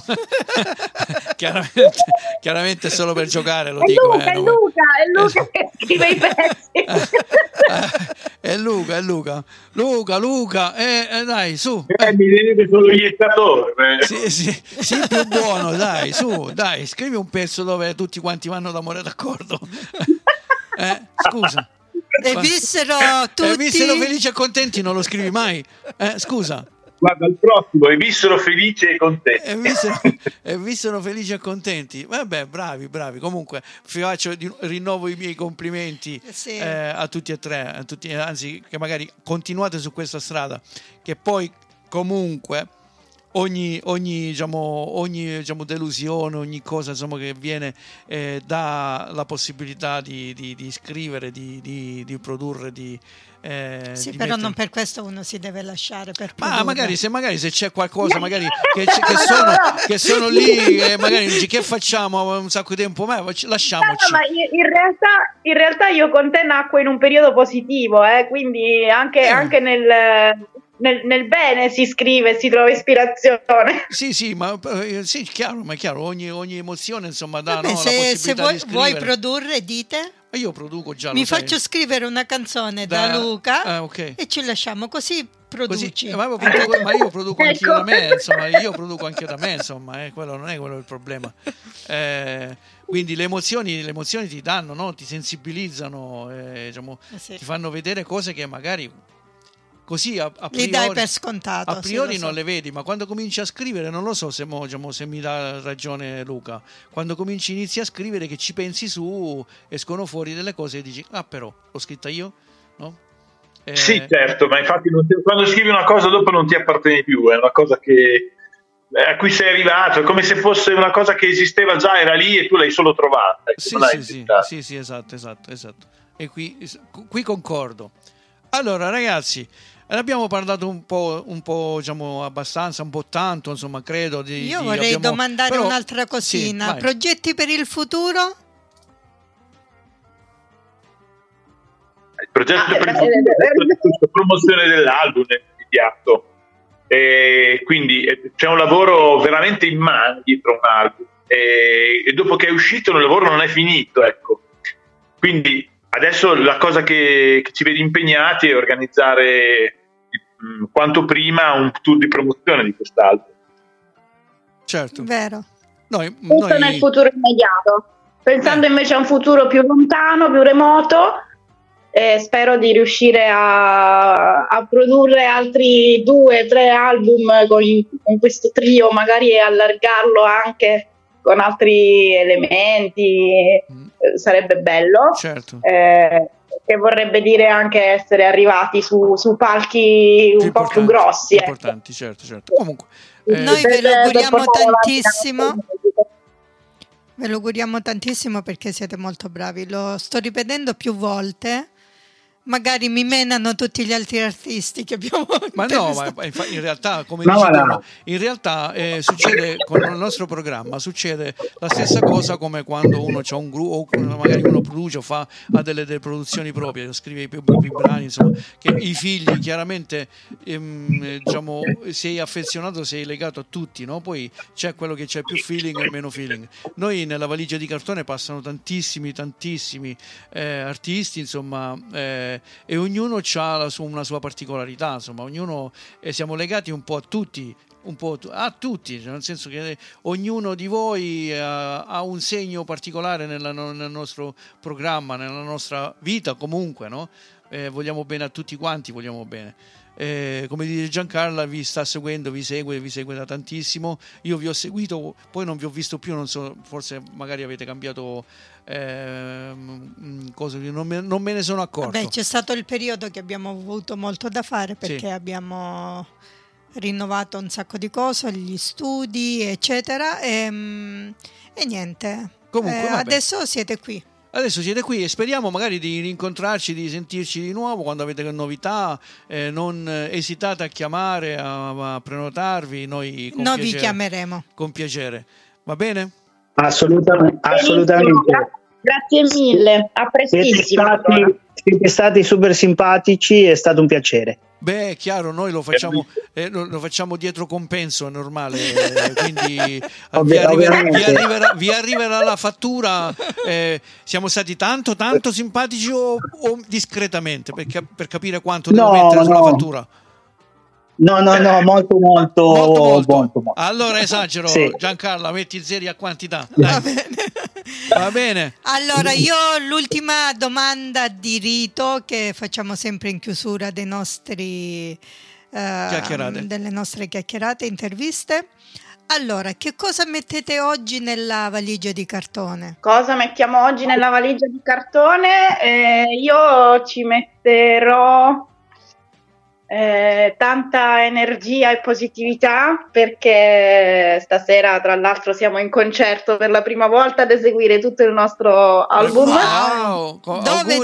chiaramente solo per giocare lo dico. È Luca che scrive i pezzi. È Luca dai, su, mi viene che sono iettatore. sì, più buono, dai, scrivi un pezzo dove tutti quanti vanno d'amore d'accordo. Scusa. E vissero felici e contenti, non lo scrivi mai. Scusa. Guarda, il prossimo, e vissero felici e contenti. E vissero felici e contenti. Vabbè, bravi. Comunque, rinnovo i miei complimenti a tutti e tre, anzi, che magari continuate su questa strada, che poi comunque ogni delusione, ogni cosa insomma che viene dà la possibilità di scrivere, di produrre, sì, però non per questo uno si deve lasciare per produrre. Ma magari se c'è qualcosa magari che sono lì e magari dici che facciamo un sacco di tempo, ma lasciamoci. Ma in realtà Io con te nacque in un periodo positivo, quindi anche nel bene si scrive, si trova ispirazione. Sì, ma sì, chiaro, ogni emozione insomma dà, vabbè, no, la possibilità di scrivere. Vuoi produrre, dite? Io produco già. Mi faccio scrivere una canzone da Luca okay. E ci lasciamo così produci. Ma io produco anch'io da me, insomma, quello non è quello il problema. Quindi le emozioni ti danno, no? Ti sensibilizzano, ti fanno vedere cose che magari così a priori, li dai per scontato, a priori non le vedi, ma quando cominci a scrivere, non lo so se mi dà ragione Luca, quando inizi a scrivere, che ci pensi su, escono fuori delle cose e dici però l'ho scritta io, no? Sì, certo, ma infatti quando scrivi una cosa dopo non ti appartiene più, è una cosa a cui sei arrivato, è come se fosse una cosa che esisteva già, era lì e tu l'hai solo trovata. Sì, esatto. E qui concordo. Allora ragazzi, abbiamo parlato un po' abbastanza, un po' tanto, insomma, credo. Io vorrei domandare un'altra cosina. Sì, progetti per il futuro? Il progetto per il futuro è questa promozione dell'album immediato. Quindi c'è un lavoro veramente immane dietro un album. E dopo che è uscito il lavoro non è finito, ecco. Quindi adesso la cosa che ci vede impegnati è organizzare quanto prima un tour di promozione di quest'album. Certo. Vero. Tutto nel futuro immediato. Pensando invece a un futuro più lontano, più remoto, spero di riuscire a produrre altri 2-3 album con questo trio, magari allargarlo anche con altri elementi. Sarebbe bello, certo. Che vorrebbe dire anche essere arrivati su palchi un po' più grossi, importanti, certo. Comunque noi ve lo auguriamo tantissimo. Ve lo auguriamo tantissimo perché siete molto bravi. Lo sto ripetendo più volte. Magari mi menano tutti gli altri artisti che abbiamo. Ma no, ma in realtà, come dicevo, in realtà succede con il nostro programma, succede la stessa cosa come quando uno c'ha un gruppo, o magari uno produce o ha delle produzioni proprie, scrive i propri brani, insomma, che i figli chiaramente sei affezionato, sei legato a tutti, no? Poi c'è quello che c'è più feeling e meno feeling. Noi nella valigia di cartone passano tantissimi artisti, insomma, e ognuno ha una sua particolarità, insomma, ognuno siamo legati un po' a tutti, nel senso che ognuno di voi ha un segno particolare nel nostro programma, nella nostra vita comunque, no? Vogliamo bene a tutti quanti, vogliamo bene. Come dice Giancarla, vi sta seguendo, vi segue da tantissimo. Io vi ho seguito, poi non vi ho visto più, non so, forse magari avete cambiato cose, non me ne sono accorto. Beh, c'è stato il periodo che abbiamo avuto molto da fare perché abbiamo rinnovato un sacco di cose, gli studi eccetera e niente. Comunque, adesso siete qui. Adesso siete qui e speriamo magari di rincontrarci, di sentirci di nuovo quando avete novità. Non esitate a chiamare, a prenotarvi. Noi vi chiameremo. Con piacere. Va bene? Assolutamente. Grazie mille, a prestissimo. Siete stati super simpatici, è stato un piacere. Beh, è chiaro, noi lo facciamo dietro compenso, è normale, quindi vi arriverà la fattura. Siamo stati tanto simpatici o discretamente per capire quanto devo mettere sulla fattura? No, molto. Allora esagero, sì. Giancarla, metti zeri a quantità. Va bene. Allora, io l'ultima domanda di rito che facciamo sempre in chiusura dei nostri delle nostre chiacchierate, interviste. Allora, che cosa mettete oggi nella valigia di cartone? Cosa mettiamo oggi nella valigia di cartone? Io ci metterò tanta energia e positività, perché stasera tra l'altro siamo in concerto per la prima volta ad eseguire tutto il nostro album. Wow, dove?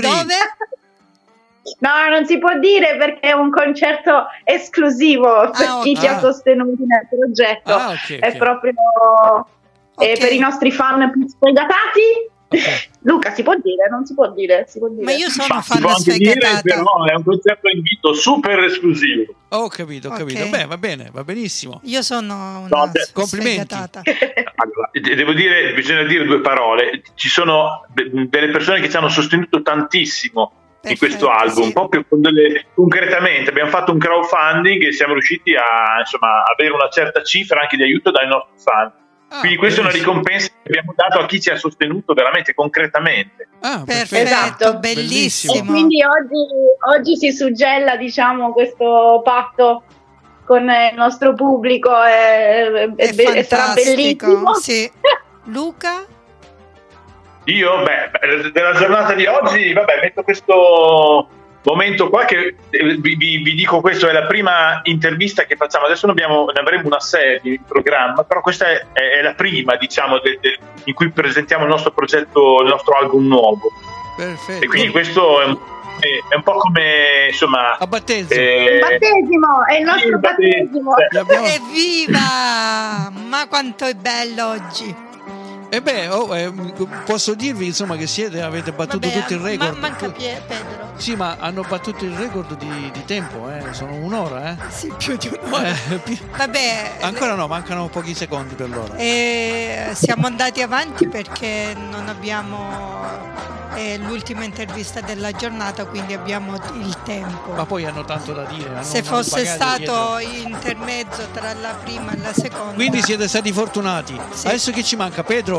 No, non si può dire perché è un concerto esclusivo per chi ci ha sostenuti nel progetto. Okay. È proprio per i nostri fan più sfegatati. Okay. Luca, si può dire? Non si può dire? Si può dire. Ma io sono fan sfegatata. Però è un concerto invito super esclusivo. Ho capito. Beh, va bene, va benissimo. Io sono una complimenti. Allora, bisogna dire due parole. Ci sono delle persone che ci hanno sostenuto tantissimo in questo album, proprio concretamente. Abbiamo fatto un crowdfunding e siamo riusciti a avere una certa cifra anche di aiuto dai nostri fan. Quindi questa è una ricompensa che abbiamo dato a chi ci ha sostenuto veramente concretamente. Perfetto, esatto, bellissimo. E quindi oggi si suggella, questo patto con il nostro pubblico e sarà bellissimo. Sì. Luca? Io, della giornata di oggi, metto questo momento qua che vi dico, questo è la prima intervista che facciamo, adesso ne avremo una serie in programma, però questa è la prima, in cui presentiamo il nostro progetto, il nostro album nuovo. Perfetto. E quindi questo è un po' come, a battesimo. Battesimo, è il nostro battesimo. Evviva! Ma quanto è bello oggi! Posso dirvi che avete battuto tutto il record. Manca Pedro. Sì, ma hanno battuto il record di tempo, sono un'ora, Sì, più di un'ora. Vabbè. Ancora no, mancano pochi secondi per l'ora. Siamo andati avanti perché non abbiamo l'ultima intervista della giornata, quindi abbiamo il tempo. Ma poi hanno tanto da dire. Se fosse stato intermezzo tra la prima e la seconda. Quindi siete stati fortunati. Sì. Adesso che ci manca? Pedro.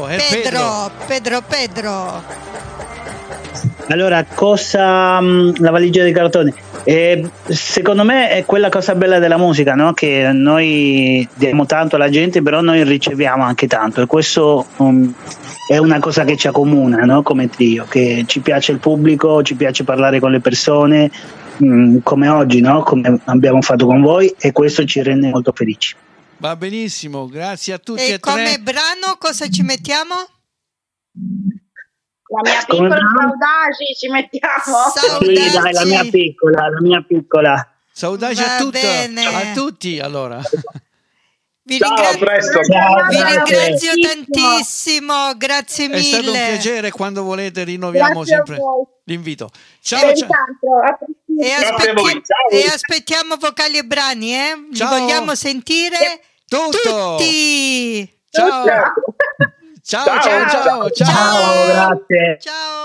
Allora, la valigia di cartone? Secondo me è quella cosa bella della musica, no? Che noi diamo tanto alla gente, però noi riceviamo anche tanto, e questo è una cosa che ci accomuna, no? Come trio, che ci piace il pubblico, ci piace parlare con le persone, come oggi, no? Come abbiamo fatto con voi, e questo ci rende molto felici. Va benissimo, grazie a tutti e come brano cosa ci mettiamo? La mia piccola Saudagi ci mettiamo. Sì, dai, la mia piccola. Saudagi a tutti, allora. Vi ringrazio tantissimo, grazie mille. È stato un piacere, quando volete rinnoviamo sempre l'invito. Ciao. E aspettiamo vocali e brani, Li vogliamo sentire tutti. Ciao. Ciao, grazie. Ciao.